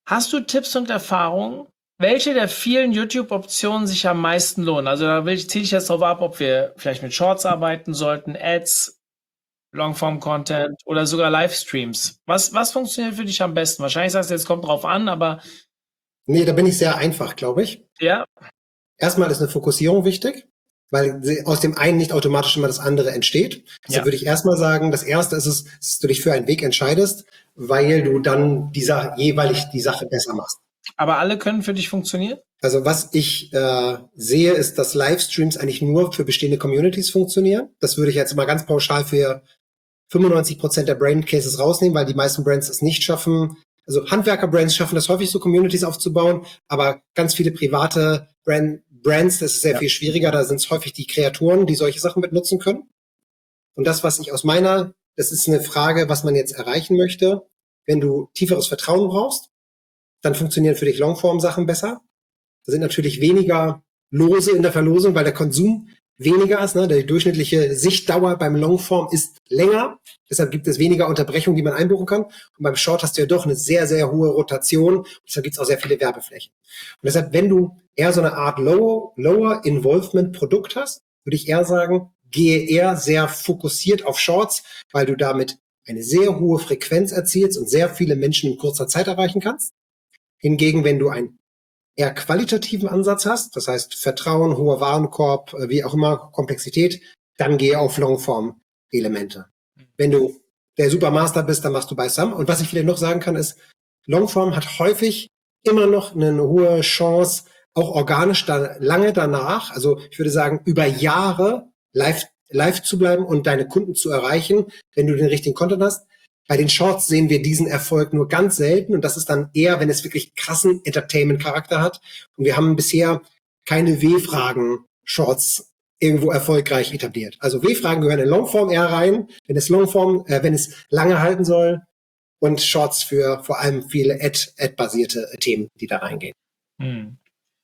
Hast du Tipps und Erfahrungen, welche der vielen YouTube-Optionen sich am meisten lohnen? Also da will ich, ziele ich jetzt drauf ab, ob wir vielleicht mit Shorts arbeiten sollten, Ads, Longform-Content oder sogar Livestreams. Was, was funktioniert für dich am besten? Wahrscheinlich sagst du, jetzt kommt drauf an, aber Nee, da bin ich sehr einfach, glaube ich. ja, Erstmal ist eine Fokussierung wichtig, weil sie- aus dem einen nicht automatisch immer das andere entsteht. Deshalb Ja. würde ich erstmal sagen, das erste ist es, dass du dich für einen Weg entscheidest, weil du dann die Sache, jeweilig die Sache besser machst. aber alle können für dich funktionieren? Also was ich äh, sehe, ist, dass Livestreams eigentlich nur für bestehende Communities funktionieren. Das würde ich jetzt mal ganz pauschal für fünfundneunzig Prozent der Brand Cases rausnehmen, weil die meisten Brands es nicht schaffen. Also Handwerker-Brands schaffen das häufig so, Communities aufzubauen, aber ganz viele private Brand, Brands, das ist sehr Ja. viel schwieriger. Da sind es häufig die Kreatoren, die solche Sachen mit nutzen können. Und das, was ich aus meiner, das ist eine Frage, was man jetzt erreichen möchte. Wenn du tieferes Vertrauen brauchst, dann funktionieren für dich Longform-Sachen besser. Da sind natürlich weniger Lose in der Verlosung, weil der Konsum weniger ist. Ne? Die durchschnittliche Sichtdauer beim Longform ist länger. Deshalb gibt es weniger Unterbrechungen, die man einbuchen kann. Und beim Short hast du ja doch eine sehr, sehr hohe Rotation. Deshalb gibt es auch sehr viele Werbeflächen. Und deshalb, wenn du eher so eine Art Low, Lower Involvement Produkt hast, würde ich eher sagen, gehe eher sehr fokussiert auf Shorts, weil du damit eine sehr hohe Frequenz erzielst und sehr viele Menschen in kurzer Zeit erreichen kannst. Hingegen, wenn du einen eher qualitativen Ansatz hast, das heißt Vertrauen, hoher Warenkorb, äh, wie auch immer, Komplexität, dann gehe auf Longform-Elemente. Wenn du der Supermaster bist, dann machst du bei Some. Und was ich vielleicht noch sagen kann, ist, Longform hat häufig immer noch eine hohe Chance, auch organisch da, lange danach, also ich würde sagen, über Jahre live, live zu bleiben und deine Kunden zu erreichen, wenn du den richtigen Content hast. Bei den Shorts sehen wir diesen Erfolg nur ganz selten und das ist dann eher, wenn es wirklich krassen Entertainment-Charakter hat. Und wir haben bisher keine W-Fragen-Shorts irgendwo erfolgreich etabliert. Also W-Fragen gehören in Longform eher rein, wenn es Longform, äh, wenn es lange halten soll, und Shorts für vor allem viele Ad, Ad-basierte Themen, die da reingehen. Hm.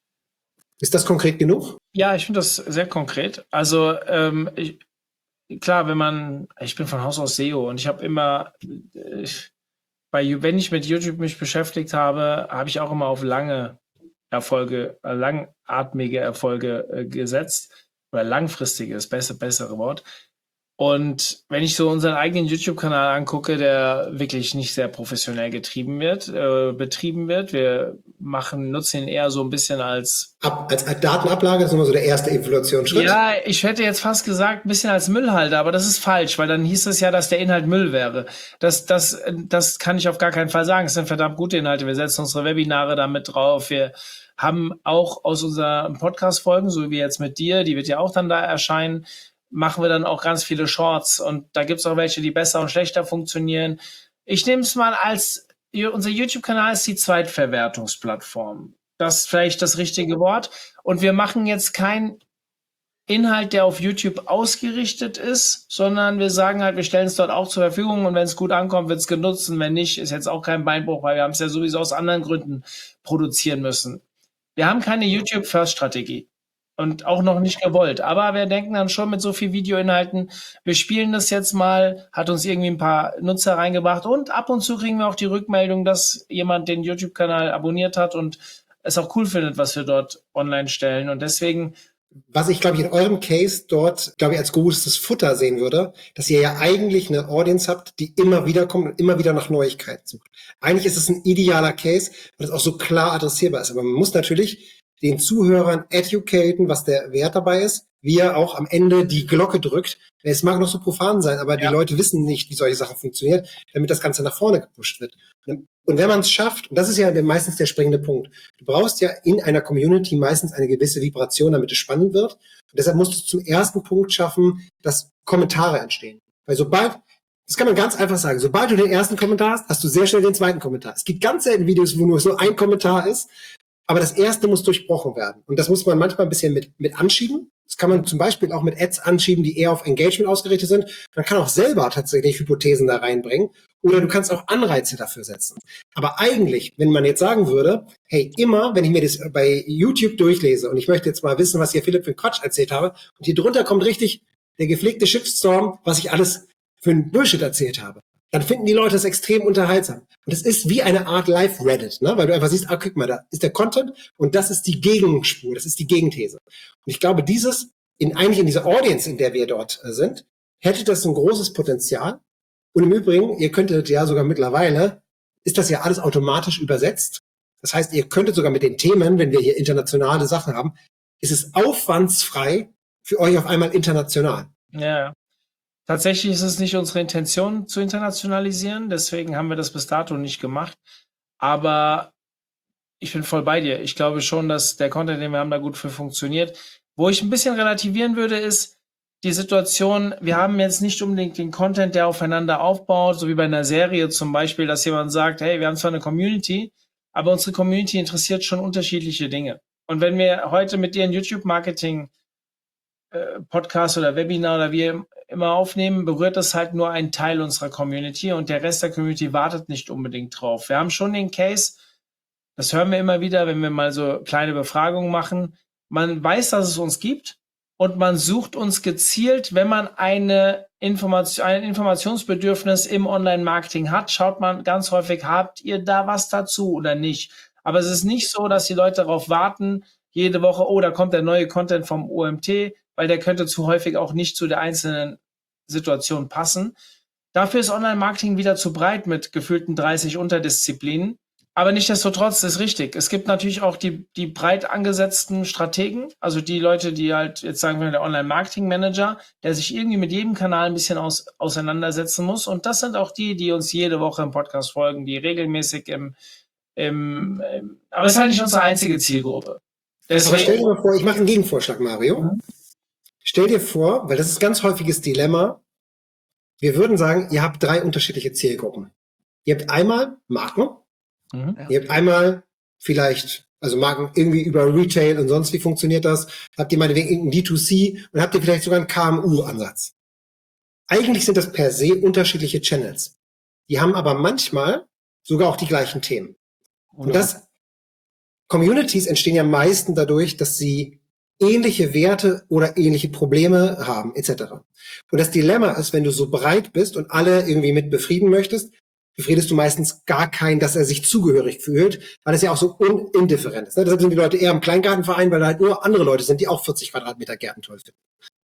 Ist das konkret genug? Ja, ich finde das sehr konkret. Also ähm, ich, klar, wenn man, ich bin von Haus aus S E O und ich habe immer, ich, bei, wenn ich mit YouTube mich beschäftigt habe, habe ich auch immer auf lange Erfolge, äh, langatmige Erfolge äh, gesetzt oder langfristige, das beste, bessere Wort. Und wenn ich so unseren eigenen YouTube-Kanal angucke, der wirklich nicht sehr professionell getrieben wird, äh, betrieben wird, wir machen, nutzen ihn eher so ein bisschen als Ab, als Datenablage ist immer so der erste Evolutionsschritt. Ja, ich hätte jetzt fast gesagt, ein bisschen als Müllhalter, aber das ist falsch, weil dann hieß es ja, dass der Inhalt Müll wäre. Das, das, das kann ich auf gar keinen Fall sagen. Es sind verdammt gute Inhalte. Wir setzen unsere Webinare damit drauf. Wir haben auch aus unseren Podcast-Folgen, so wie jetzt mit dir, die wird ja auch dann da erscheinen, machen wir dann auch ganz viele Shorts. Und da gibt's auch welche, die besser und schlechter funktionieren. Ich nehme es mal als, unser YouTube-Kanal ist die Zweitverwertungsplattform. Das ist vielleicht das richtige Wort. Und wir machen jetzt keinen Inhalt, der auf YouTube ausgerichtet ist, sondern wir sagen halt, wir stellen es dort auch zur Verfügung und wenn es gut ankommt, wird es genutzt und wenn nicht, ist jetzt auch kein Beinbruch, weil wir haben es ja sowieso aus anderen Gründen produzieren müssen. Wir haben keine YouTube-First-Strategie und auch noch nicht gewollt, aber wir denken dann schon mit so viel Videoinhalten, wir spielen das jetzt mal, hat uns irgendwie ein paar Nutzer reingebracht und ab und zu kriegen wir auch die Rückmeldung, dass jemand den YouTube-Kanal abonniert hat und es auch cool findet, was wir dort online stellen. Und deswegen. Was ich, glaube ich, in eurem Case dort, glaube ich, als großes Futter sehen würde, dass ihr ja eigentlich eine Audience habt, die immer wieder kommt und immer wieder nach Neuigkeiten sucht. Eigentlich ist es ein idealer Case, weil es auch so klar adressierbar ist. Aber man muss natürlich den Zuhörern educaten, was der Wert dabei ist, wie er auch am Ende die Glocke drückt. Es mag noch so profan sein, aber Ja. die Leute wissen nicht, wie solche Sachen funktionieren, damit das Ganze nach vorne gepusht wird. Und wenn man es schafft, und das ist ja meistens der springende Punkt, du brauchst ja in einer Community meistens eine gewisse Vibration, damit es spannend wird. Und deshalb musst du zum ersten Punkt schaffen, dass Kommentare entstehen. Weil sobald, das kann man ganz einfach sagen, sobald du den ersten Kommentar hast, hast du sehr schnell den zweiten Kommentar. Es gibt ganz selten Videos, wo nur so ein Kommentar ist, aber das erste muss durchbrochen werden. Und das muss man manchmal ein bisschen mit, mit anschieben. Das kann man zum Beispiel auch mit Ads anschieben, die eher auf Engagement ausgerichtet sind. Man kann auch selber tatsächlich Hypothesen da reinbringen. Oder du kannst auch Anreize dafür setzen. Aber eigentlich, wenn man jetzt sagen würde, hey, immer, wenn ich mir das bei YouTube durchlese und ich möchte jetzt mal wissen, was hier Philipp für Quatsch erzählt habe, und hier drunter kommt richtig der gepflegte Shitstorm, was ich alles für einen Bullshit erzählt habe. dann finden die Leute es extrem unterhaltsam. Und es ist wie eine Art Live-Reddit, ne? Weil du einfach siehst, ah, guck mal, da ist der Content und das ist die Gegenspur, das ist die Gegenthese. Und ich glaube, dieses, in eigentlich in dieser Audience, in der wir dort äh, sind, hätte das ein großes Potenzial. Und im Übrigen, ihr könntet ja sogar mittlerweile, ist das ja alles automatisch übersetzt. Das heißt, ihr könntet sogar mit den Themen, wenn wir hier internationale Sachen haben, ist es aufwandsfrei für euch auf einmal international. Ja. Tatsächlich ist es nicht unsere Intention zu internationalisieren, deswegen haben wir das bis dato nicht gemacht. Aber ich bin voll bei dir. Ich glaube schon, dass der Content, den wir haben, da gut für funktioniert. Wo ich ein bisschen relativieren würde, ist die Situation, wir haben jetzt nicht unbedingt den Content, der aufeinander aufbaut, so wie bei einer Serie zum Beispiel, dass jemand sagt, hey, wir haben zwar eine Community, aber unsere Community interessiert schon unterschiedliche Dinge. Und wenn wir heute mit dir ein YouTube-Marketing äh, Podcast oder Webinar oder wie immer aufnehmen, berührt das halt nur einen Teil unserer Community und der Rest der Community wartet nicht unbedingt drauf. Wir haben schon den Case, das hören wir immer wieder, wenn wir mal so kleine Befragungen machen, man weiß, dass es uns gibt und man sucht uns gezielt, wenn man eine Information, ein Informationsbedürfnis im Online-Marketing hat, schaut man ganz häufig, habt ihr da was dazu oder nicht? Aber es ist nicht so, dass die Leute darauf warten, jede Woche, oh, da kommt der neue Content vom O M T, weil der könnte zu häufig auch nicht zu der einzelnen Situation passen. Dafür ist Online-Marketing wieder zu breit mit gefühlten dreißig Unterdisziplinen. Aber nichtsdestotrotz ist richtig. Es gibt natürlich auch die, die breit angesetzten Strategen, also die Leute, die halt, jetzt sagen wir der Online-Marketing-Manager, der sich irgendwie mit jedem Kanal ein bisschen aus, auseinandersetzen muss. Und das sind auch die, die uns jede Woche im Podcast folgen, die regelmäßig im, im, im aber es ist halt nicht unsere einzige Zielgruppe. Deswegen, aber stell dir mal vor, ich mache einen Gegenvorschlag, Mario. Mhm. Stell dir vor, weil das ist ein ganz häufiges Dilemma, wir würden sagen, ihr habt drei unterschiedliche Zielgruppen. Ihr habt einmal Marken, mhm. ihr habt einmal vielleicht, also Marken irgendwie über Retail und sonst, wie funktioniert das? Habt ihr meinetwegen irgendein D zwei C und habt ihr vielleicht sogar einen K M U-Ansatz. Eigentlich sind das per se unterschiedliche Channels. Die haben aber manchmal sogar auch die gleichen Themen. Und das Communities entstehen ja meistens dadurch, dass sie ähnliche Werte oder ähnliche Probleme haben, et cetera. Und das Dilemma ist, wenn du so breit bist und alle irgendwie mit befrieden möchtest, befriedest du meistens gar keinen, dass er sich zugehörig fühlt, weil es ja auch so unindifferent ist. Ne? Deshalb sind die Leute eher im Kleingartenverein, weil da halt nur andere Leute sind, die auch vierzig Quadratmeter Gärten toll finden.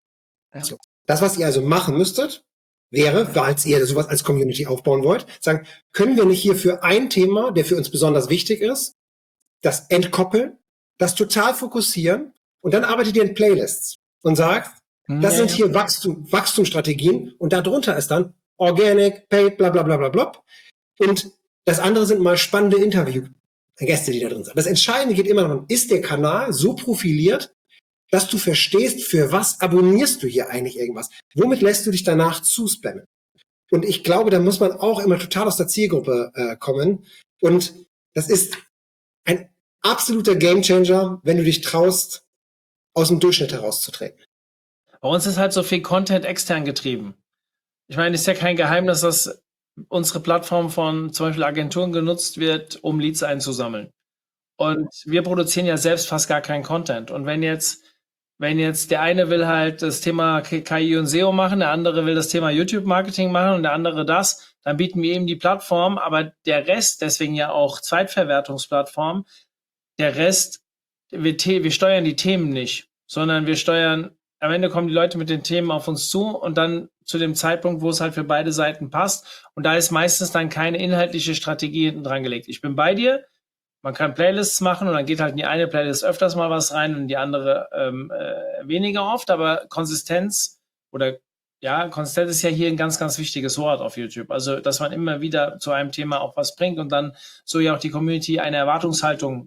Ja. So. Das, was ihr also machen müsstet, wäre, falls ihr sowas als Community aufbauen wollt, sagen, können wir nicht hier für ein Thema, der für uns besonders wichtig ist, das entkoppeln, das total fokussieren und dann arbeitet ihr in Playlists und sagt, das sind hier Wachstum, Wachstumsstrategien und darunter ist dann Organic, Paid, bla bla bla bla bla. Und das andere sind mal spannende Interview-Gäste, die da drin sind. Das Entscheidende geht immer darum, ist der Kanal so profiliert, dass du verstehst, für was abonnierst du hier eigentlich irgendwas? Womit lässt du dich danach zuspammen? Und ich glaube, da muss man auch immer total aus der Zielgruppe äh, kommen. Und das ist ein absoluter Gamechanger, wenn du dich traust, aus dem Durchschnitt herauszutreten. Bei uns ist halt so viel Content extern getrieben. Ich meine, ist ja kein Geheimnis, dass unsere Plattform von zum Beispiel Agenturen genutzt wird, um Leads einzusammeln. Und wir produzieren ja selbst fast gar keinen Content. Und wenn jetzt, wenn jetzt der eine will halt das Thema K I und S E O machen, der andere will das Thema YouTube-Marketing machen und der andere das, dann bieten wir eben die Plattform, aber der Rest, deswegen ja auch Zweitverwertungsplattform, der Rest, wir, wir steuern die Themen nicht, sondern wir steuern, am Ende kommen die Leute mit den Themen auf uns zu und dann zu dem Zeitpunkt, wo es halt für beide Seiten passt. Und da ist meistens dann keine inhaltliche Strategie hinten dran gelegt. Ich bin bei dir, man kann Playlists machen und dann geht halt in die eine Playlist öfters mal was rein und in die andere ähm, äh, weniger oft, aber Konsistenz oder ja, Konsistenz ist ja hier ein ganz, ganz wichtiges Wort auf YouTube. Also, dass man immer wieder zu einem Thema auch was bringt und dann so ja auch die Community eine Erwartungshaltung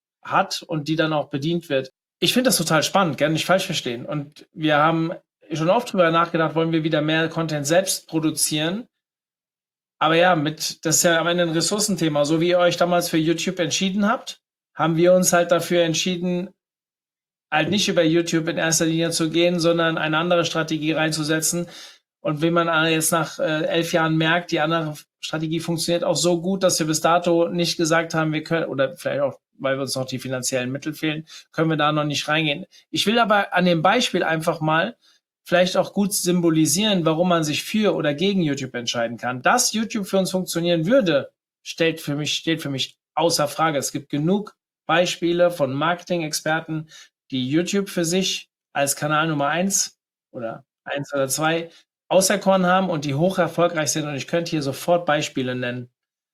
hat und die dann auch bedient wird. Ich finde das total spannend, gerne nicht falsch verstehen. Und wir haben schon oft drüber nachgedacht, wollen wir wieder mehr Content selbst produzieren. Aber ja, mit, das ist ja am Ende ein Ressourcenthema. So wie ihr euch damals für YouTube entschieden habt, haben wir uns halt dafür entschieden, halt nicht über YouTube in erster Linie zu gehen, sondern eine andere Strategie reinzusetzen. Und wie man jetzt nach äh, elf Jahren merkt, die andere Strategie funktioniert auch so gut, dass wir bis dato nicht gesagt haben, wir können, oder vielleicht auch, weil wir uns noch die finanziellen Mittel fehlen, können wir da noch nicht reingehen. Ich will aber an dem Beispiel einfach mal vielleicht auch gut symbolisieren, warum man sich für oder gegen YouTube entscheiden kann. Dass YouTube für uns funktionieren würde, stellt für mich, steht für mich außer Frage. Es gibt genug Beispiele von Marketing-Experten, die YouTube für sich als Kanal Nummer eins oder eins oder zwei auserkoren haben und die hoch erfolgreich sind. Und ich könnte hier sofort Beispiele nennen.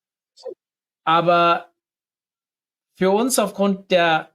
Aber für uns aufgrund der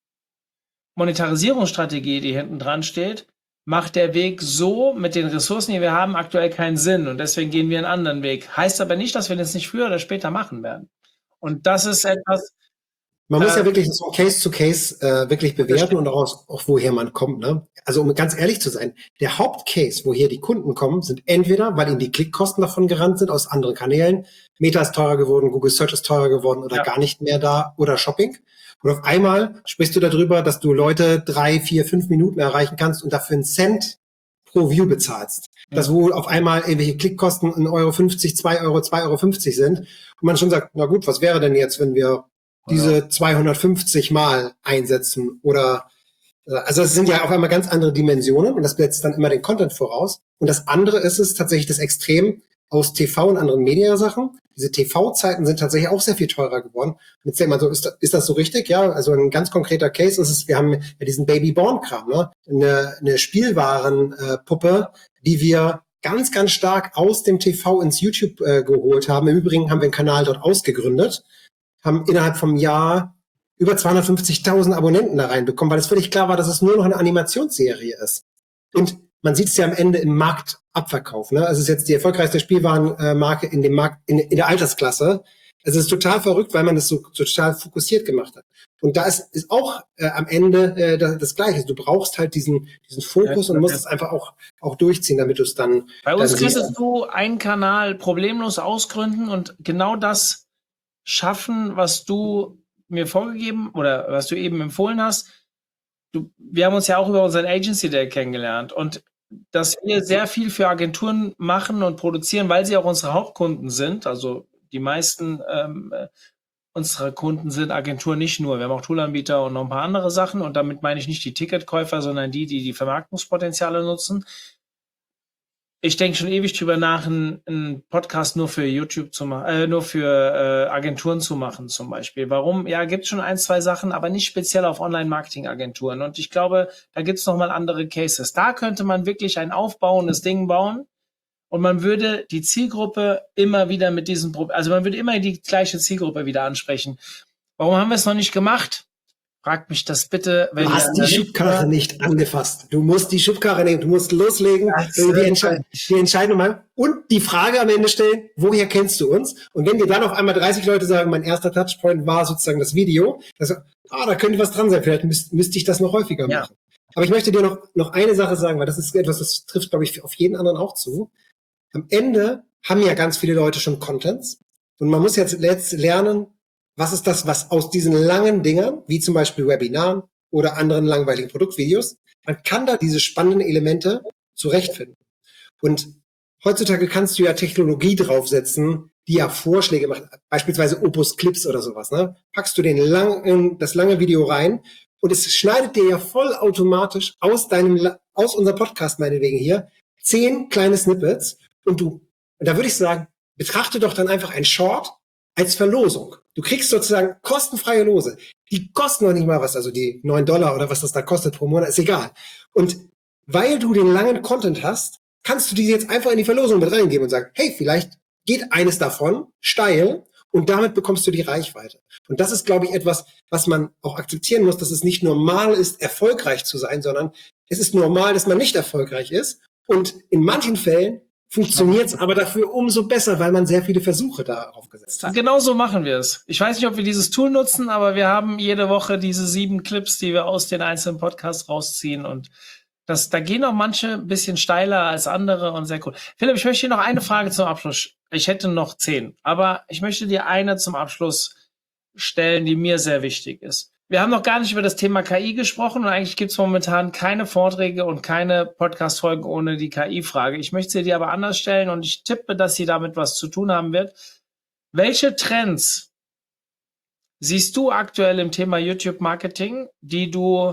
Monetarisierungsstrategie, die hinten dran steht, macht der Weg so mit den Ressourcen, die wir haben, aktuell keinen Sinn. Und deswegen gehen wir einen anderen Weg. Heißt aber nicht, dass wir das nicht früher oder später machen werden. Und das ist etwas... Man muss ja wirklich so Case zu Case äh, wirklich bewerten und auch, auch woher man kommt. Ne? Also um ganz ehrlich zu sein, der Hauptcase, woher die Kunden kommen, sind entweder, weil ihnen die Klickkosten davon gerannt sind aus anderen Kanälen, Meta ist teurer geworden, Google Search ist teurer geworden oder ja. gar nicht mehr da oder Shopping. Und auf einmal sprichst du darüber, dass du Leute drei, vier, fünf Minuten erreichen kannst und dafür einen Cent pro View bezahlst. Ja. Dass wohl auf einmal irgendwelche Klickkosten ein Euro fünfzig, zwei Euro, zwei Euro fünfzig sind. Und man schon sagt, na gut, was wäre denn jetzt, wenn wir diese zweihundertfünfzig Mal einsetzen oder, also es sind ja auf einmal ganz andere Dimensionen und das setzt dann immer den Content voraus. Und das andere ist es tatsächlich das Extrem aus T V und anderen Mediasachen. Diese T V-Zeiten sind tatsächlich auch sehr viel teurer geworden. Und jetzt denkt man so, ist das, ist das so richtig? Ja, also ein ganz konkreter Case ist es, wir haben ja diesen Baby-Born-Kram, ne? Eine, eine Spielwarenpuppe, die wir ganz, ganz stark aus dem T V ins YouTube äh, geholt haben. Im Übrigen haben wir einen Kanal dort ausgegründet, haben innerhalb vom Jahr über zweihundertfünfzigtausend Abonnenten da reinbekommen, weil es völlig klar war, dass es nur noch eine Animationsserie ist. Und man sieht es ja am Ende im Marktabverkauf. Ne? Also es ist jetzt die erfolgreichste Spielwarenmarke in dem Markt, in, in der Altersklasse. Also es ist total verrückt, weil man das so, so total fokussiert gemacht hat. Und da ist, ist auch äh, am Ende äh, das, das Gleiche. Du brauchst halt diesen, diesen Fokus ja, und musst es einfach auch, auch durchziehen, damit du es dann... Bei uns könntest du einen Kanal problemlos ausgründen und genau das schaffen, was du mir vorgegeben oder was du eben empfohlen hast. Du, wir haben uns ja auch über unseren Agency Day kennengelernt und dass wir sehr viel für Agenturen machen und produzieren, weil sie auch unsere Hauptkunden sind. Also die meisten ähm, unserer Kunden sind Agenturen nicht nur. Wir haben auch Toolanbieter und noch ein paar andere Sachen und damit meine ich nicht die Ticketkäufer, sondern die, die die Vermarktungspotenziale nutzen. Ich denke schon ewig drüber nach, einen, einen Podcast nur für YouTube zu machen, äh, nur für äh, Agenturen zu machen zum Beispiel. Warum? Ja, gibt schon ein, zwei Sachen, aber nicht speziell auf Online-Marketing-Agenturen. Und ich glaube, da gibt es nochmal andere Cases. Da könnte man wirklich ein aufbauendes Ding bauen und man würde die Zielgruppe immer wieder mit diesem Problem, also man würde immer die gleiche Zielgruppe wieder ansprechen. Warum haben wir es noch nicht gemacht? Fragt mich das bitte. Wenn du hast die Schubkarre nicht angefasst. Du musst die Schubkarre nehmen, du musst loslegen, die, Entsche die Entscheidung machen und die Frage am Ende stellen, woher kennst du uns? Und wenn dir dann auf einmal dreißig Leute sagen, mein erster Touchpoint war sozusagen das Video, also, ah, da könnte was dran sein, vielleicht müsste müsst ich das noch häufiger ja. machen. Aber ich möchte dir noch, noch eine Sache sagen, weil das ist etwas, das trifft, glaube ich, auf jeden anderen auch zu. Am Ende haben ja ganz viele Leute schon Contents und man muss jetzt lernen, was ist das, was aus diesen langen Dingern, wie zum Beispiel Webinaren oder anderen langweiligen Produktvideos, man kann da diese spannenden Elemente zurechtfinden. Und heutzutage kannst du ja Technologie draufsetzen, die ja Vorschläge macht, beispielsweise Opus Clips oder sowas. Ne? Packst du den langen, das lange Video rein und es schneidet dir ja vollautomatisch aus deinem, aus unserem Podcast meinetwegen hier, zehn kleine Snippets und du, und da würde ich sagen, betrachte doch dann einfach ein Short als Verlosung. Du kriegst sozusagen kostenfreie Lose. Die kosten noch nicht mal was, also die neun Dollar oder was das da kostet pro Monat, ist egal. Und weil du den langen Content hast, kannst du die jetzt einfach in die Verlosung mit reingeben und sagen, hey, vielleicht geht eines davon steil und damit bekommst du die Reichweite. Und das ist, glaube ich, etwas, was man auch akzeptieren muss, dass es nicht normal ist, erfolgreich zu sein, sondern es ist normal, dass man nicht erfolgreich ist. Und in manchen Fällen funktioniert es aber dafür umso besser, weil man sehr viele Versuche darauf gesetzt hat. Genau so machen wir es. Ich weiß nicht, ob wir dieses Tool nutzen, aber wir haben jede Woche diese sieben Clips, die wir aus den einzelnen Podcasts rausziehen. Und das, da gehen auch manche ein bisschen steiler als andere und sehr cool. Philipp, ich möchte dir noch eine Frage zum Abschluss. Ich hätte noch zehn, aber ich möchte dir eine zum Abschluss stellen, die mir sehr wichtig ist. Wir haben noch gar nicht über das Thema K I gesprochen und eigentlich gibt es momentan keine Vorträge und keine Podcast-Folgen ohne die K I-Frage. Ich möchte sie dir aber anders stellen und ich tippe, dass sie damit was zu tun haben wird. Welche Trends siehst du aktuell im Thema YouTube-Marketing, die du,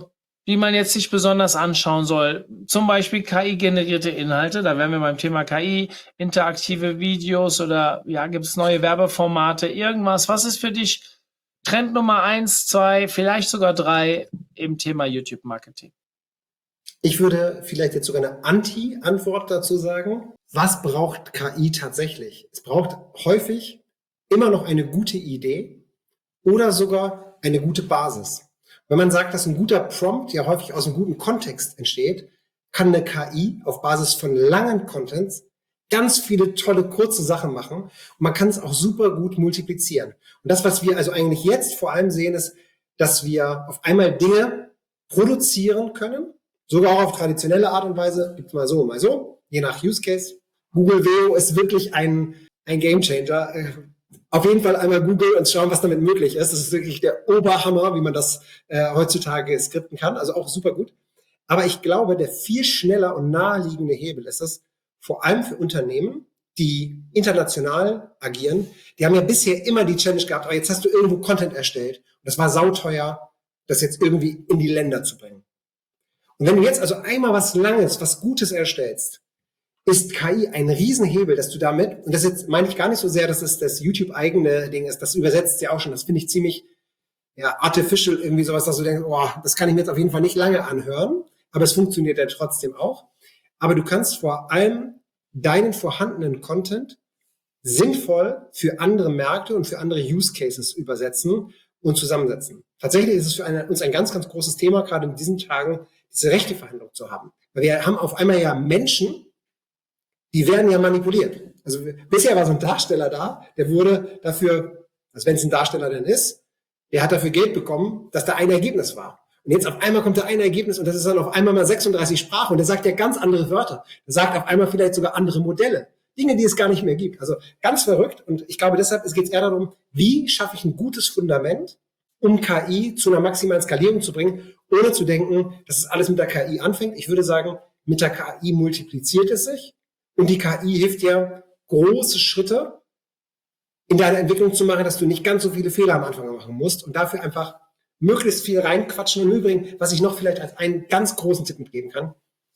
die man jetzt sich besonders anschauen soll? Zum Beispiel K I-generierte Inhalte, da wären wir beim Thema K I, interaktive Videos oder ja, gibt es neue Werbeformate, irgendwas. Was ist für dich Trend Nummer eins, zwei, vielleicht sogar drei im Thema YouTube-Marketing? Ich würde vielleicht jetzt sogar eine Anti-Antwort dazu sagen. Was braucht K I tatsächlich? Es braucht häufig immer noch eine gute Idee oder sogar eine gute Basis. Wenn man sagt, dass ein guter Prompt ja häufig aus einem guten Kontext entsteht, kann eine K I auf Basis von langen Contents ganz viele tolle, kurze Sachen machen. Und man kann es auch super gut multiplizieren. Und das, was wir also eigentlich jetzt vor allem sehen, ist, dass wir auf einmal Dinge produzieren können, sogar auch auf traditionelle Art und Weise, gibt's mal so, mal so, je nach Use Case. Google V E O ist wirklich ein, ein Gamechanger. Auf jeden Fall einmal Google und schauen, was damit möglich ist. Das ist wirklich der Oberhammer, wie man das äh, heutzutage skripten kann. Also auch super gut. Aber ich glaube, der viel schneller und naheliegende Hebel ist es, vor allem für Unternehmen, die international agieren. Die haben ja bisher immer die Challenge gehabt, aber jetzt hast du irgendwo Content erstellt. Und das war sauteuer, das jetzt irgendwie in die Länder zu bringen. Und wenn du jetzt also einmal was Langes, was Gutes erstellst, ist K I ein Riesenhebel, dass du damit, und das jetzt meine ich gar nicht so sehr, dass es das YouTube-eigene Ding ist, das übersetzt ja auch schon, das finde ich ziemlich ja, artificial, irgendwie sowas, dass du denkst, oh, das kann ich mir jetzt auf jeden Fall nicht lange anhören, aber es funktioniert ja trotzdem auch. Aber du kannst vor allem deinen vorhandenen Content sinnvoll für andere Märkte und für andere Use Cases übersetzen und zusammensetzen. Tatsächlich ist es für eine, uns ein ganz, ganz großes Thema, gerade in diesen Tagen, diese Rechteverhandlung zu haben. Weil wir haben auf einmal ja Menschen, die werden ja manipuliert. Also bisher war so ein Darsteller da, der wurde dafür, also wenn es ein Darsteller denn ist, der hat dafür Geld bekommen, dass da ein Ergebnis war. Und jetzt auf einmal kommt da ein Ergebnis und das ist dann auf einmal mal sechsunddreißig Sprachen und der sagt ja ganz andere Wörter. Der sagt auf einmal vielleicht sogar andere Modelle. Dinge, die es gar nicht mehr gibt. Also ganz verrückt und ich glaube deshalb, es geht eher darum, wie schaffe ich ein gutes Fundament, um K I zu einer maximalen Skalierung zu bringen, ohne zu denken, dass es alles mit der K I anfängt. Ich würde sagen, mit der K I multipliziert es sich. Und die K I hilft dir, große Schritte in deiner Entwicklung zu machen, dass du nicht ganz so viele Fehler am Anfang machen musst und dafür einfach möglichst viel reinquatschen. Und im Übrigen, was ich noch vielleicht als einen ganz großen Tipp mitgeben kann,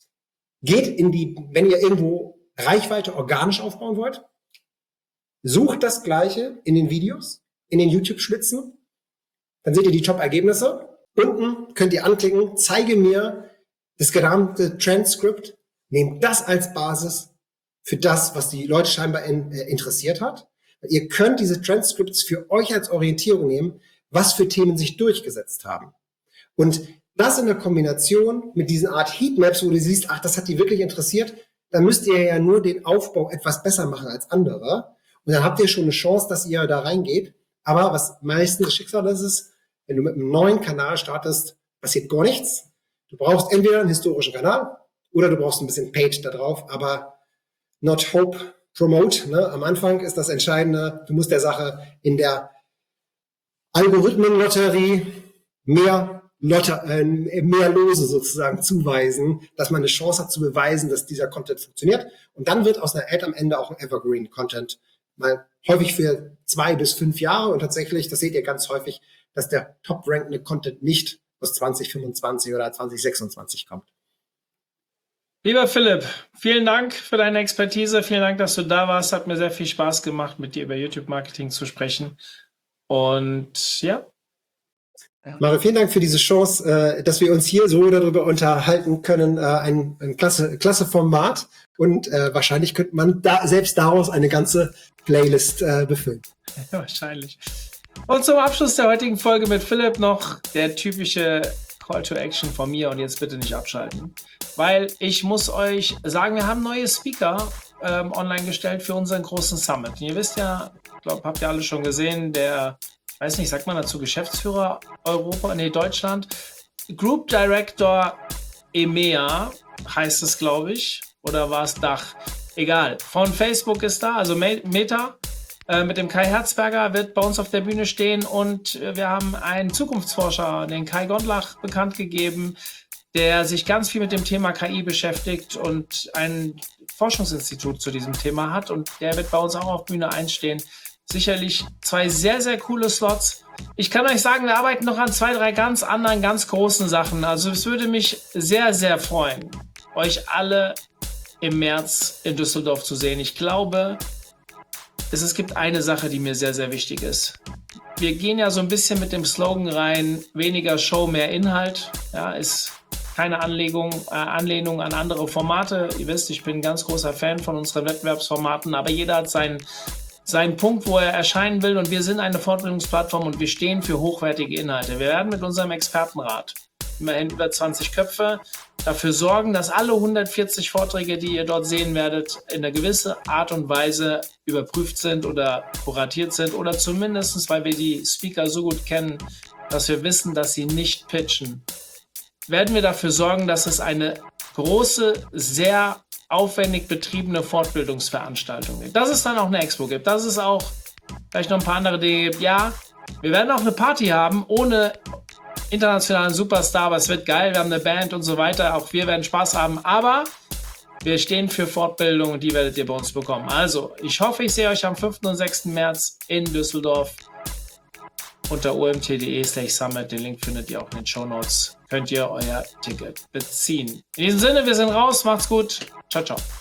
geht in die, wenn ihr irgendwo Reichweite organisch aufbauen wollt, sucht das Gleiche in den Videos, in den YouTube-Schlitzen, dann seht ihr die Top-Ergebnisse. Unten könnt ihr anklicken, zeige mir das gesamte Transcript, nehmt das als Basis für das, was die Leute scheinbar in, äh, interessiert hat. Ihr könnt diese Transcripts für euch als Orientierung nehmen, was für Themen sich durchgesetzt haben. Und das in der Kombination mit diesen Art Heatmaps, wo du siehst, ach, das hat die wirklich interessiert, dann müsst ihr ja nur den Aufbau etwas besser machen als andere. Und dann habt ihr schon eine Chance, dass ihr da reingeht. Aber was meistens das Schicksal ist, ist, wenn du mit einem neuen Kanal startest, passiert gar nichts. Du brauchst entweder einen historischen Kanal oder du brauchst ein bisschen Paid da drauf, aber not hope, promote. Ne? Am Anfang ist das Entscheidende, du musst der Sache in der Algorithmenlotterie mehr, Lotter, äh, mehr Lose sozusagen zuweisen, dass man eine Chance hat zu beweisen, dass dieser Content funktioniert. Und dann wird aus einer Ad am Ende auch ein Evergreen-Content, mal häufig für zwei bis fünf Jahre. Und tatsächlich, das seht ihr ganz häufig, dass der top-rankende Content nicht aus zwanzig fünfundzwanzig oder zwanzig sechsundzwanzig kommt. Lieber Philipp, vielen Dank für deine Expertise. Vielen Dank, dass du da warst. Hat mir sehr viel Spaß gemacht, mit dir über YouTube-Marketing zu sprechen. Und ja. Mario, vielen Dank für diese Chance, äh, dass wir uns hier so darüber unterhalten können. Äh, ein ein klasse, klasse Format. Und äh, wahrscheinlich könnte man da selbst daraus eine ganze Playlist äh, befüllen. Ja, wahrscheinlich. Und zum Abschluss der heutigen Folge mit Philipp noch der typische Call to Action von mir und jetzt bitte nicht abschalten, weil ich muss euch sagen, wir haben neue Speaker ähm, online gestellt für unseren großen Summit. Und ihr wisst ja, ich glaube, habt ihr alle schon gesehen, der, weiß nicht, sagt man dazu Geschäftsführer Europa, nee, Deutschland, Group Director E M E A heißt es, glaube ich, oder war es Dach? Egal, von Facebook ist da, also Meta. Mit dem Kai Herzberger wird bei uns auf der Bühne stehen und wir haben einen Zukunftsforscher, den Kai Gondlach, bekannt gegeben, der sich ganz viel mit dem Thema K I beschäftigt und ein Forschungsinstitut zu diesem Thema hat und der wird bei uns auch auf Bühne einstehen. Sicherlich zwei sehr, sehr coole Slots ich kann euch sagen, wir arbeiten noch an zwei, drei ganz anderen, ganz großen Sachen. Also es würde mich sehr, sehr freuen, euch alle im März in Düsseldorf zu sehen. Ich glaube, es, es gibt eine Sache, die mir sehr, sehr wichtig ist. Wir gehen ja so ein bisschen mit dem Slogan rein, weniger Show, mehr Inhalt. Ja, ist keine Anlegung, äh, Anlehnung an andere Formate. Ihr wisst, ich bin ein ganz großer Fan von unseren Wettbewerbsformaten, aber jeder hat seinen, seinen Punkt, wo er erscheinen will, und wir sind eine Fortbildungsplattform und wir stehen für hochwertige Inhalte. Wir werden mit unserem Expertenrat, immerhin über zwanzig Köpfe, dafür sorgen, dass alle hundertvierzig Vorträge, die ihr dort sehen werdet, in einer gewissen Art und Weise überprüft sind oder kuratiert sind oder zumindest, weil wir die Speaker so gut kennen, dass wir wissen, dass sie nicht pitchen, werden wir dafür sorgen, dass es eine große, sehr aufwendig betriebene Fortbildungsveranstaltung gibt. Dass es dann auch eine Expo gibt, dass es auch vielleicht noch ein paar andere Dinge gibt. Ja, wir werden auch eine Party haben, ohne internationalen Superstar, aber es wird geil, wir haben eine Band und so weiter, auch wir werden Spaß haben, aber wir stehen für Fortbildung und die werdet ihr bei uns bekommen. Also, ich hoffe, ich sehe euch am fünften und sechsten März in Düsseldorf unter o m t punkt d e slash summit. Den Link findet ihr auch in den Shownotes. Könnt ihr euer Ticket beziehen. In diesem Sinne, wir sind raus, macht's gut. Ciao, ciao.